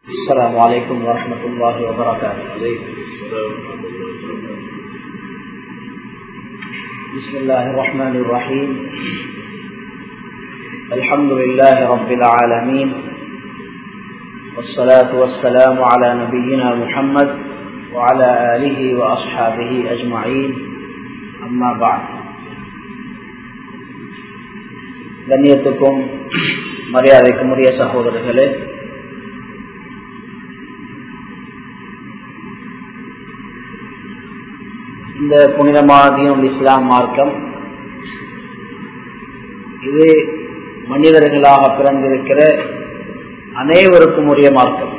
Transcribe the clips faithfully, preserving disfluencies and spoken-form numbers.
السلام عليكم ورحمة الله وبركاته. بسم الله الرحمن الرحيم. الحمد لله رب العالمين، والصلاة والسلام على نبينا محمد وعلى آله وأصحابه أجمعين. أما بعد. கண்ணியத்துக்கும் மரியாதைக்கும் உரிய சகோதரர்களே, இந்த புனிதமான தீனுல் இஸ்லாம் மார்க்கம் இது மனிதர்களாக பிறந்திருக்கிற அனைவருக்கும் உரிய மார்க்கம்.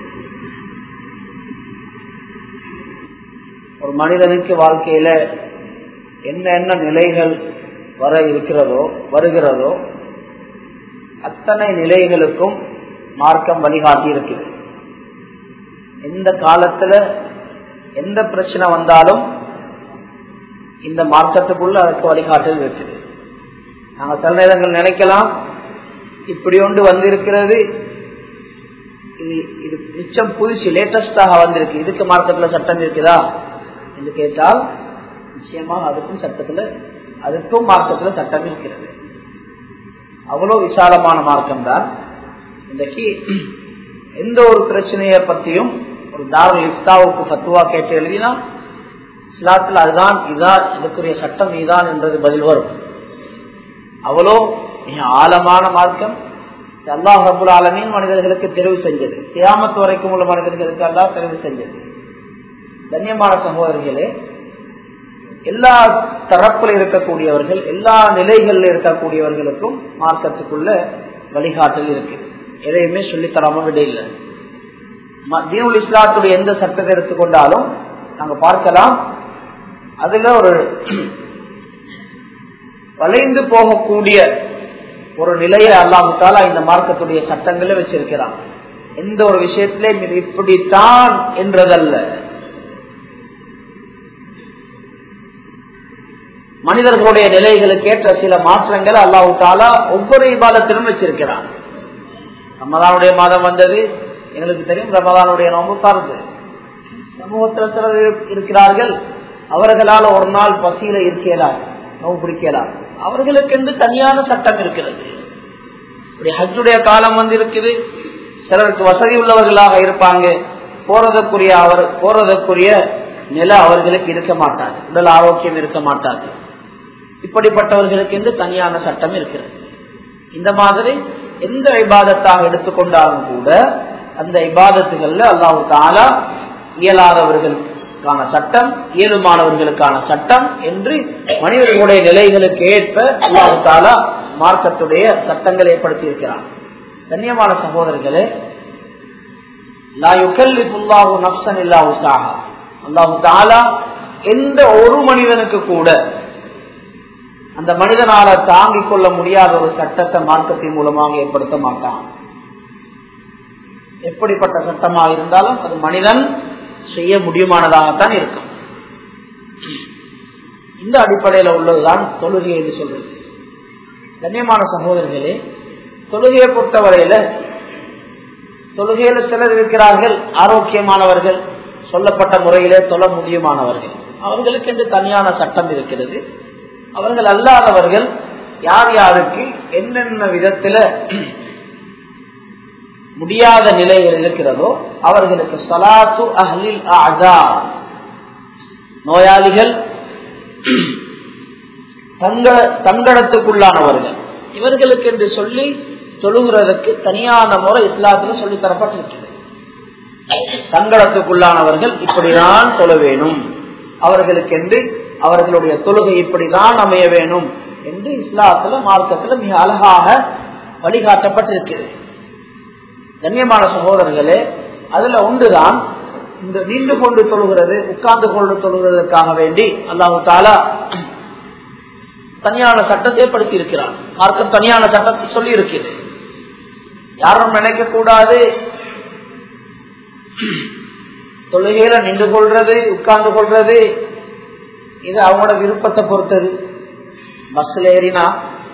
ஒரு மனிதனுக்கு வாழ்க்கையில என்ன என்ன நிலைகள் வர இருக்கிறதோ வருகிறதோ அத்தனை நிலைகளுக்கும் மார்க்கம் வழிகாட்டி இருக்குது. எந்த காலத்துல எந்த பிரச்சனை வந்தாலும் இந்த மார்க்கத்துக்குள்ள அதற்கு வழிகாட்டல் இருக்குது. நாங்க சில நேரங்கள் நினைக்கலாம், இப்படி ஒன்று வந்திருக்கிறது, இது இது மிச்சம் புதுசு லேட்டஸ்டாக வந்திருக்கு, இதுக்கு மார்க்கத்துல சட்டம் இருக்குதா என்று கேட்டால் நிச்சயமாக அதுக்கும் சட்டத்துல அதுக்கும் மார்க்கத்துல சட்டம் இருக்கிறது. அவ்வளவு விசாலமான மார்க்கம் தான். இன்றைக்கு எந்த ஒரு பிரச்சனையை பற்றியும் ஒரு தாருல் இஃப்தாவுக்கு ஃபத்வா கேட்டு எழுதினா இஸ்லாத்தில் அதுதான் இதான் இதுக்குரிய சட்டம் இதுதான் என்றது பதில் வரும். அவ்வளோ மிக ஆழமான மார்க்கம். அல்லாஹ் ரப்புல் ஆலமீன் மனிதர்களுக்கு தெரிவு செஞ்சது, கியாமத் வரைக்கும் உள்ள மனிதர்களுக்கு அல்லாஹ் தெரிவு செஞ்சது. கண்ணியமான சகோதரர்களே, எல்லா தரப்பில் இருக்கக்கூடியவர்கள் எல்லா நிலைகளில் இருக்கக்கூடியவர்களுக்கும் மார்க்கத்துக்குள்ள வழிகாட்டல் இருக்கு. எதையுமே சொல்லித்தராம விட இல்லை. தீனுல் இஸ்லாத்துடைய எந்த சட்டத்தை எடுத்துக்கொண்டாலும் நாங்க பார்க்கலாம், அதுல ஒரு வளைந்து போகக்கூடிய ஒரு நிலையை அல்லாஹ் தஆலா இந்த மார்க்கத்துடைய சட்டங்களை வச்சிருக்கிறான். எந்த ஒரு விஷயத்திலே இது இப்படித்தான் என்றதல்ல. மனிதர்களுடைய நிலைகளுக்கு ஏற்ற சில மாற்றங்களை அல்லாஹ் தஆலா ஒவ்வொரு இபாதத்திலும் வச்சிருக்கிறான். ரமதானுடைய மாதம் வந்தது, எங்களுக்கு தெரியும் ரமதானுடைய நோன்பு பர்து. சமூகத்தில் சிலர் இருக்கிறார்கள், அவர்களால் ஒரு நாள் பசியில இருக்கலார், நோவு பிடிக்கலாம், அவர்களுக்கு என்று தனியான சட்டம் இருக்கிறது. இப்படி ஹஜ்ஜுடைய காலம் வந்து இருக்குது, சிலருக்கு வசதி உள்ளவர்களாக இருப்பாங்க, போறதற்குரிய அவர் போறதற்குரிய நில அவர்களுக்கு இருக்க மாட்டாங்க, உடல் ஆரோக்கியம் இருக்க மாட்டாங்க. இப்படிப்பட்டவர்களுக்கு என்று தனியான சட்டம் இருக்கிறது. இந்த மாதிரி எந்த இபாதத்தாக எடுத்துக்கொண்டாலும் கூட அந்த இபாதத்துகள்ல அல்லாஹ் தஆலா இயலாதவர்களுக்கான சட்டம், இயலுமானவர்களுக்கான சட்டம் என்று மனிதர்களுடைய நிலைகளுக்கு ஏற்ப அல்லாஹ் தஆலா மார்க்கத்துடைய சட்டங்களை ஏற்படுத்தி இருக்கிறார். கண்ணியமான சகோதரர்களே, லா யுகல்லிஃபுல்லாஹு நஃப்ஸன் இல்லா உஸாஹா, அல்லாஹ் தஆலா எந்த ஒரு மனிதனுக்கு கூட அந்த மனிதனால தாங்கிக் கொள்ள முடியாத ஒரு சட்டத்தை மார்க்கத்தின் மூலமாக ஏற்படுத்த மாட்டான். எப்படிப்பட்ட சட்டமாக இருந்தாலும் அது மனிதன் செய்ய முடியுமானதாகத்தான் இருக்கும். இந்த அடிப்படையில் உள்ளதுதான் தொழுகை என்று சொல்றது. கண்ணியமான சகோதரர்களே, தொழுகையை பொறுத்தவரையில தொழுகையில சிலர் இருக்கிறார்கள் ஆரோக்கியமானவர்கள், சொல்லப்பட்ட முறையிலே தொழ முடியுமானவர்கள், அவர்களுக்கு என்று தனியான சட்டம் இருக்கிறது. அவர்கள் அல்லாதவர்கள் யார் யாருக்கு என்னென்ன விதத்துல முடியாத நிலைகள் இருக்கிறதோ அவர்களுக்கு ஸலாத்து அஹ்லில் அஅஸார், நோயாளிகள், தங்கடத்துக்குள்ளானவர்கள், இவர்களுக்கு என்று சொல்லி தொழுகிறதுக்கு தனியான முறை இஸ்லாத்தில் சொல்லி தரப்பட்டிருக்கிறது. தங்கடத்துக்குள்ளானவர்கள் இப்படிதான் தொழ வேணும், அவர்களுக்கு என்று அவர்களுடைய தொழுகை இப்படிதான் அமைய வேணும் என்று இஸ்லாத்துல மார்க்கத்துல மிக அழகாக வழிகாட்டப்பட்டிருக்கிறது. கண்ணியமான சகோதரர்களே, அதுல ஒன்றுதான் இந்த நின்று கொண்டு தொழுகிறது, உட்கார்ந்து கொண்டு தொழுகிறதுக்காக வேண்டி அல்லாஹ் தஆலா தனியான சட்டத்தை ஏற்படுத்தி இருக்கிறார். மார்க்கம் தனியான சட்டத்தை சொல்லி இருக்கிறது. யாரும் நினைக்க கூடாது தொழுகையில நின்று கொள்றது உட்கார்ந்து கொள்றது இது அவங்களோட விருப்பத்தை பொறுத்தது. பஸ்ல ஏறினா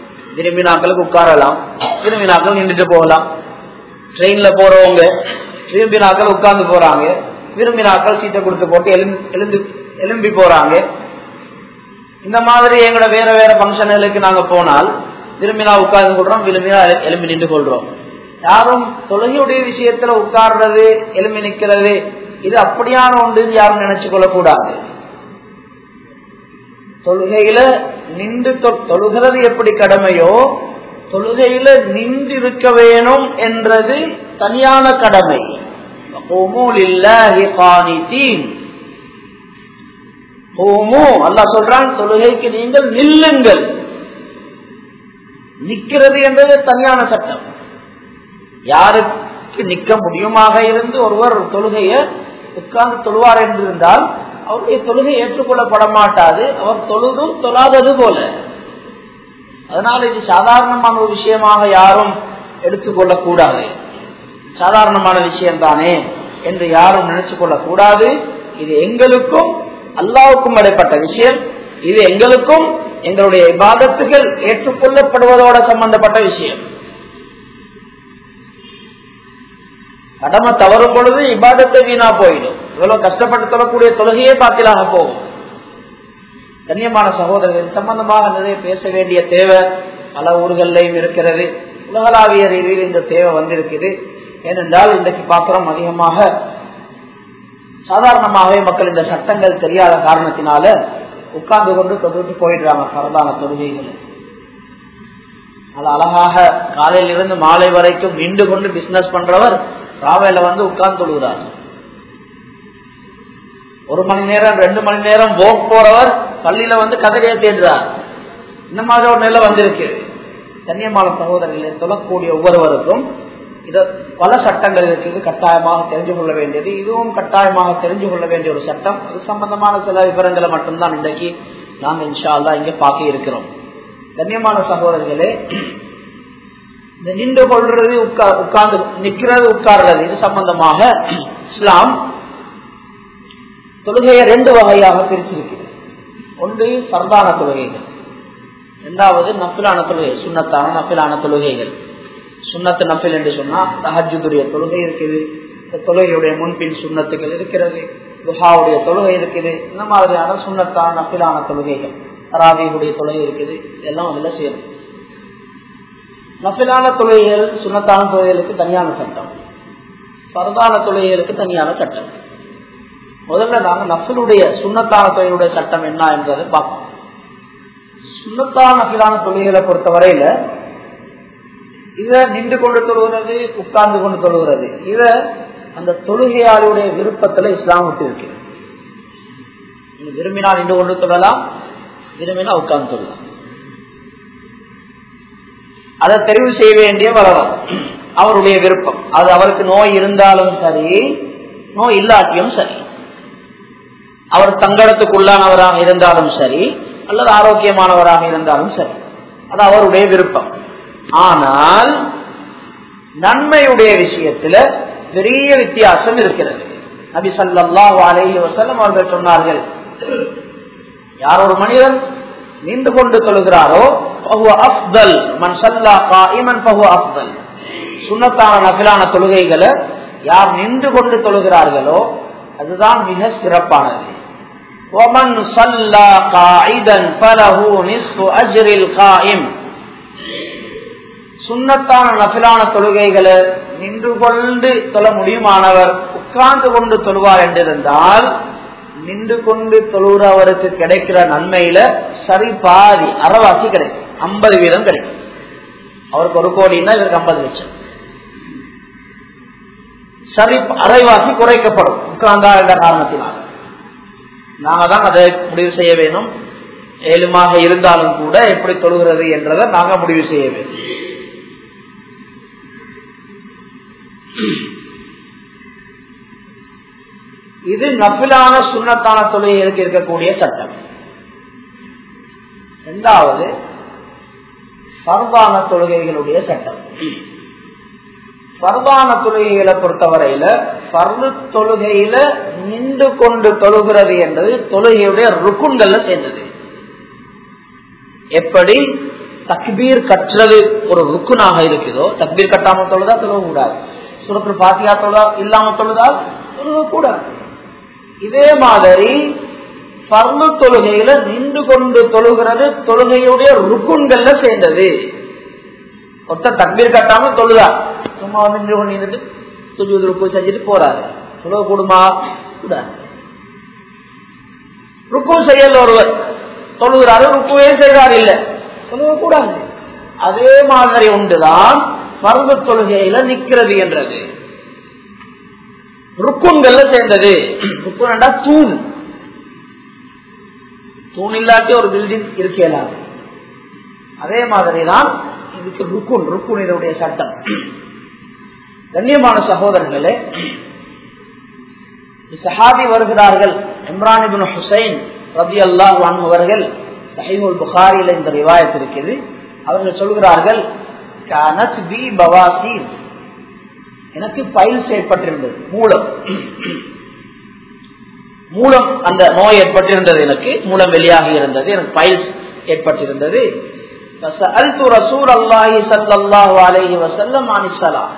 விரும்பினாக்களுக்கு உட்காரலாம், விரும்பினாக்கள் நின்றுட்டு போகலாம். ட்ரெயின்ல போறவங்க விரும்பினாக்கள் உட்கார்ந்து போறாங்க, விரும்பினாக்கள் சீட்டை கொடுத்து போட்டு எழுந்து எழும்பி போறாங்க. இந்த மாதிரி எங்களோட வேற வேற பங்கனுக்கு நாங்க போனால் விரும்பினா உட்கார்ந்து கொள்றோம், விரும்பினா எழும்பி நின்று கொள்றோம். யாரும் தொழுகையுடைய விஷயத்துல உட்கார்றது எழும்பி நிற்கிறது இது அப்படியான ஒன்று யாரும் நினைச்சு கொள்ளக்கூடாது. தொழுகையில நின்று தொழுகிறது எப்படி கடமையோ தொழுகையில நின்று இருக்க வேணும் என்றது தனியான கடமை. அல்லாஹ் சொல்றான், தொழுகைக்கு நீங்கள் நில்லுங்கள். நிக்கிறது என்றது தனியான சட்டம். யாருக்கு நிக்க முடியுமாக இருந்து ஒருவர் தொழுகையை உட்கார்ந்து தொழுவார் என்றிருந்தால் அவருடைய தொழுகை ஏற்றுக்கொள்ளப்பட மாட்டாது. அவர் தொழுதும் தொழாதது போல. அதனால இது சாதாரணமான ஒரு விஷயமாக யாரும் எடுத்துக்கொள்ளக் கூடாது. சாதாரணமான விஷயம் தானே என்று யாரும் நினைச்சு கொள்ளக் கூடாது. இது எங்களுக்கும் அல்லாஹ்வுக்கும் இடைப்பட்ட விஷயம். இது எங்களுக்கும் எங்களுடைய இபாதத்துகள் ஏற்றுக்கொள்ளப்படுவதோட சம்பந்தப்பட்ட விஷயம். கடமை தவறும் பொழுது இபாதத்தை வீணா போயிடும். இவ்வளவு கஷ்டப்பட்டு தொழக்கூடிய தொழுகையே பாத்திலாக போகும். கண்ணியமான சகோதரர்கள், சம்பந்தமாக நிறைய பேச வேண்டிய தேவை பல ஊர்களையும் இருக்கிறது. உலகளாவிய ரீதியில் இந்த தேவை வந்திருக்குது. ஏனென்றால் இன்றைக்கு பார்க்கிறோம், அதிகமாக சாதாரணமாகவே மக்கள் இந்த சட்டங்கள் தெரியாத காரணத்தினால உட்கார்ந்து கொண்டு தொழுட்டு போயிடுறாங்க பரதான தொழுகைகள். அது அழகாக காலையில இருந்து மாலை வரைக்கும் நின்று கொண்டு பிசினஸ் பண்றவர் ராவையில வந்து உட்கார்ந்து தொழுகிறார். ஒரு மணி நேரம் ரெண்டு மணி நேரம் போக் போறவர் பள்ளியில வந்து கதறிய தேடுறார். இந்த மாதிரி ஒரு நிலை வந்திருக்கு. கண்ணியமான சகோதரர்களை, தொழக்கூடிய ஒவ்வொருவருக்கும் இத பல சட்டங்கள் இருக்குது, கட்டாயமாக தெரிஞ்சு கொள்ள வேண்டியது. இதுவும் கட்டாயமாக தெரிஞ்சு கொள்ள வேண்டிய ஒரு சட்டம். அது சம்பந்தமான சில விவரங்களை மட்டும்தான் இன்றைக்கு நாங்கள் இன்ஷா அல்லாஹ் இங்க பார்க்க இருக்கிறோம். கண்ணியமான சகோதரர்களே, இந்த நின்று கொள்றது உட்கார்ந்து நிற்கிறது உட்கார்றது இது சம்பந்தமாக இஸ்லாம் தொழுகையை ரெண்டு வகையாக பிரிச்சிருக்கிறது. ஒன்று ஃபர்தான தொழுகைகள், இரண்டாவது நஃபிலான தொழுகை, சுன்னத்தான நஃபிலான தொழுகைகள். சுன்னத்து நஃபில் என்று சொன்னா தஹஜ்ஜுடைய தொழுகை இருக்குது, இந்த தொழுகையுடைய முன்பின் சுன்னத்துகள் இருக்கிறது, துஹாவுடைய தொழுகை இருக்குது. இந்த மாதிரியான சுன்னத்தான நஃபிலான தொழுகைகள், தராவீஹுடைய தொழுகை இருக்குது. இதெல்லாம் அதில் சேரும். நஃபிலான தொழுகைகள் சுன்னத்தான தொழுகைகளுக்கு தனியான சட்டம், ஃபர்தான தொழுகைகளுக்கு தனியான சட்டம். முதல்ல நாங்கள் நஃபிலுடைய சுன்னத்தான தொழுகையுடைய சட்டம் என்ன என்பதை பார்ப்போம். சுன்னத்தான நஃபிலான தொழுகைகளை பொறுத்தவரையில இத நின்று கொண்டு தொழுகிறது, உட்கார்ந்து கொண்டு தொழுகிறது, இத அந்த தொழுகையாளுடைய விருப்பத்துல இஸ்லாம் விட்டு இருக்கு. விரும்பினா நின்று கொண்டு தொழலாம், விரும்பினா உட்கார்ந்து தொழலாம். அதை தெரிவு செய்ய வேண்டிய வரவர் அவருடைய விருப்பம். அது அவருக்கு நோய் இருந்தாலும் சரி, நோய் இல்லாட்டியும் சரி, அவர் தங்கடத்துக்குள்ளானவராக இருந்தாலும் சரி, அல்லது ஆரோக்கியமானவராக இருந்தாலும் சரி, அது அவருடைய விருப்பம். ஆனால் நன்மையுடைய விஷயத்துல பெரிய வித்தியாசம் இருக்கிறது. நபி ஸல்லல்லாஹு அலைஹி வஸல்லம் அவர்கள் சொன்னார்கள், யார் ஒரு மனிதன் நின்று கொண்டு தொழுகிறாரோ ஃபஹுவ அஃதல், மன் ஸல்லா காயிமன் ஃபஹுவ அஃதல். சுன்னத்தான நஃபிலான தொழுகைகளை யார் நின்று கொண்டு தொழுகிறார்களோ அதுதான் மிக சிறப்பானது. வமன் ஸல்லா காயிதன் ஃபலஹு நிஸ்ஃபு அஜ்ரில் காயிம். சுன்னத்தான நஃபிலான தொழுகைகளை நின்று கொண்டு தொழ முடியுமானவர் உட்கார்ந்து கொண்டு தொழுவார் என்றிருந்தால் நின்று கொண்டு தொழுகிறவருக்கு கிடைக்கிற நன்மையில சரி பாதி அறவாசி கிடைக்கும், ஐம்பது வீதம் கிடைக்கும். அவருக்கு ஒரு கோடின்னா இவருக்கு ஐம்பது லட்சம். சரி அரைவாசி குறைக்கப்படும் உட்கார்ந்தா என்ற காரணத்தினால். நாங்க தான் அதை முடிவு செய்ய வேணும். ஏழுமாக இருந்தாலும் கூட எப்படி தொழுகிறது என்றதை நாங்க முடிவு செய்ய வேண்டும். இது நஃபிலான சுன்னத்தான தொழுகைகளுக்கு இருக்கக்கூடிய சட்டம். இரண்டாவது ஃபர்தான தொழுகைகளுடைய சட்டம். ஃபர்தான தொழுகைகளை பொறுத்தவரையில ஃபர்து தொழுகையில நின்று கொண்டு தொழுகிறது என்பது தொழுகையுடைய ருக்குன்கள்ல சேர்ந்தது. எப்படி தக்பீர் கற்றது ஒரு ருக்குனாக இருக்குதோ, தக்பீர் கட்டாமல் தொழுதா தொழ கூடாது. சூரத்துல் ஃபாத்திஹா தொழுதா இல்லாம தொழுதால் தொழுக கூட. இதே மாதிரி ஃபர்து தொழுகையில நின்று கொண்டு தொழுகிறது தொழுகையுடைய ருக்குன்கள்ல சேர்ந்தது. ஒருத்தர் தக்பீர் கட்டாம தொழுதார், சும்மா நின்று கொண்டு நின்றுட்டு சுஜூத் ருக்கு செஞ்சுட்டு போறாரு, தொழுக கூடுமா? கூட. ருக்கு செய்யல ஒருவர் தொழுகிறாரு, ருக்குவே செய்கிறார் இல்ல, தொழுக கூடாது. அதே மாதிரி ஒன்றுதான் ஃபர்து தொழுகையில நிக்கிறது என்றது ருக்குன்கள்ல சேர்ந்தது. ருக்குன்டா தூண். தூண் இல்லாட்டி ஒரு பில்டிங் இருக்கலாம். அதே மாதிரிதான் இதுக்கு ருக்குன், ருக்குனுடைய சட்டம். கண்ணியமான சகோதரர்களே, சஹாபி வருகிறார்கள், இம்ரான் இப்னு ஹுசைன் ரலியல்லாஹு அன்ஹு அவர்கள், சஹீஹுல் புகாரியில இந்த ரிவாயத் இருக்குது. அவர்கள் சொல்கிறார்கள், கானத் பி பவாசீர், எனக்கு பைல்ஸ் ஏற்பட்டிருந்தது, மூலம் மூலம் அந்த நோய் ஏற்பட்டிருந்தது, எனக்கு மூலம் வெளியாகி இருந்தது, எனக்கு பைல்ஸ் ஏற்பட்டிருந்தது. ஃபஸஅல்து ரசூலல்லாஹி ஸல்லல்லாஹு அலைஹி வஸல்லம் அனிஸ்ஸலாம்,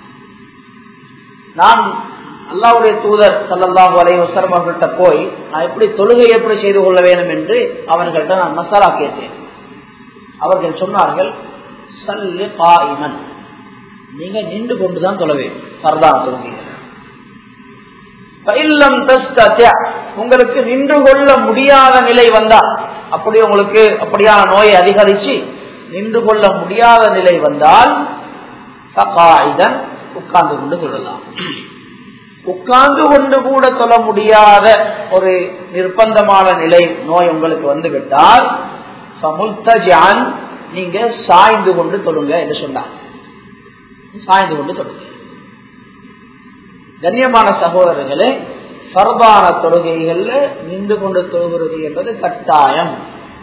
நான் அல்லாஹ்வுடைய தூதர் ஸல்லல்லாஹு அலைஹி வஸல்லம் அவர்கள்ட்ட போய் நான் எப்படி தொழுகை எப்படி செய்து கொள்ள வேண்டும் என்று அவர்கள்ட்ட நான் மசாலா கேட்டேன். அவர்கள் சொன்னார்கள், ஸல்லி காயிமன், நீங்க நின்று கொண்டுதான் தொழ வேண்டும், ஃபர்தான தொழுகை. ஃபஇல்லம் தஸ்ததி, உங்களுக்கு நின்று கொள்ள முடியாத நிலை வந்தா, அப்படி உங்களுக்கு அப்படியான நோய் அதிகரிச்சு நின்று கொள்ள முடியாத நிலை வந்தால் ஃபகாயிதன், உட்கார்ந்து கொண்டு கொள்ளலாம். உட்கார்ந்து கொண்டு கூட தொழ முடியாத ஒரு நிர்பந்தமான நிலை நோய் உங்களுக்கு வந்துவிட்டால் ஃபமுல்தஜிஅன், நீங்க சாய்ந்து கொண்டு தொழுங்க என்று சொன்னார். சாய்ந்து கொண்டு தொழுங்க. கண்ணியமான சகோதரர்களே, ஃபர்தான தொழுகைகள்ல நின்று கொண்டு தொழுகிறது என்பது கட்டாயம்.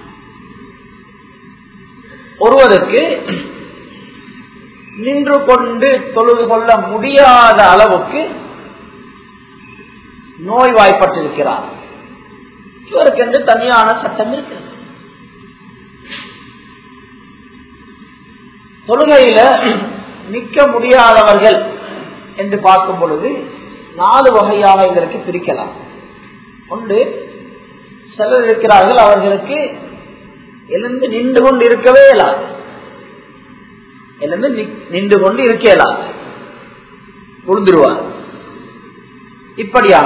ஒருவருக்கு நின்று கொண்டு தொழுது கொள்ள முடியாத அளவுக்கு நோய்வாய்ப்பட்டிருக்கிறார், இவருக்கு என்று தனியான சட்டம் இருக்கிறது. தொழுகையில நிற்க முடியாதவர்கள் என்று பார்க்கும் பொழுது நாலு வகையாக இதற்கு பிரிக்கலாம். ஒன்று, சிலர் இருக்கிறார்கள், அவர்களுக்கு எழுந்து நின்று கொண்டு இருக்கவே இயலாது, எழுந்து நின்று கொண்டு இருக்க இயலாது, விழுந்துருவார். இப்படியான.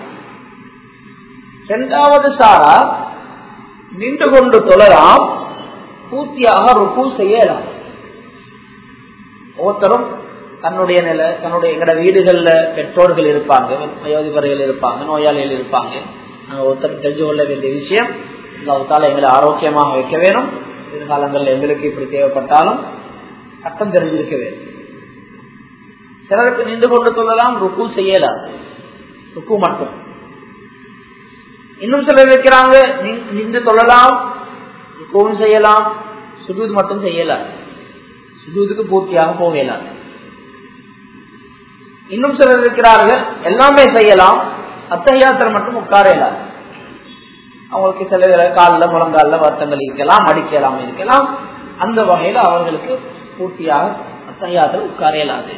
இரண்டாவது சாரா, நின்று கொண்டு தொழலாம், பூர்த்தியாக ருக்கு செய்ய இயலாது. ஒவ்வொருத்தரும் தன்னுடைய நிலை, தன்னுடைய எங்கட வீடுகள்ல பெற்றோர்கள் இருப்பாங்க, வயோதிபர்கள் இருப்பாங்க, நோயாளிகள் இருப்பாங்க. நாங்கள் ஒருத்தர் தெரிஞ்சு கொள்ள வேண்டிய விஷயம், அல்லாஹ் எங்களை ஆரோக்கியமாக வைக்க வேணும். எதிர்காலங்களில் எங்களுக்கு இப்படி தேவைப்பட்டாலும் சட்டம் தெரிஞ்சிருக்க வேண்டும். சிலருக்கு நின்று கொண்டு தொழலாம், ருக்கு செய்யலாம், ருக்கு மட்டும். இன்னும் சிலர் இருக்கிறாங்க, நின்று தொழலாம், ருக்குவும் செய்யலாம், சுஜூத் மட்டும் செய்யலாம், சுஜூதுக்கு பூர்த்தியாக போகலாம். இன்னும் சிலர் இருக்கிறார்கள், எல்லாமே செய்யலாம், அத்தஹியாத்தில் மட்டும் உட்காரலாம். அவங்களுக்கு சில காலில் முழங்கால வருத்தங்கள் இருக்கலாம், அடிக்கலாம் இருக்கலாம். அந்த வகையில் அவர்களுக்கு பூர்த்தியாக அத்தஹியாத்தில் உட்காரலாது.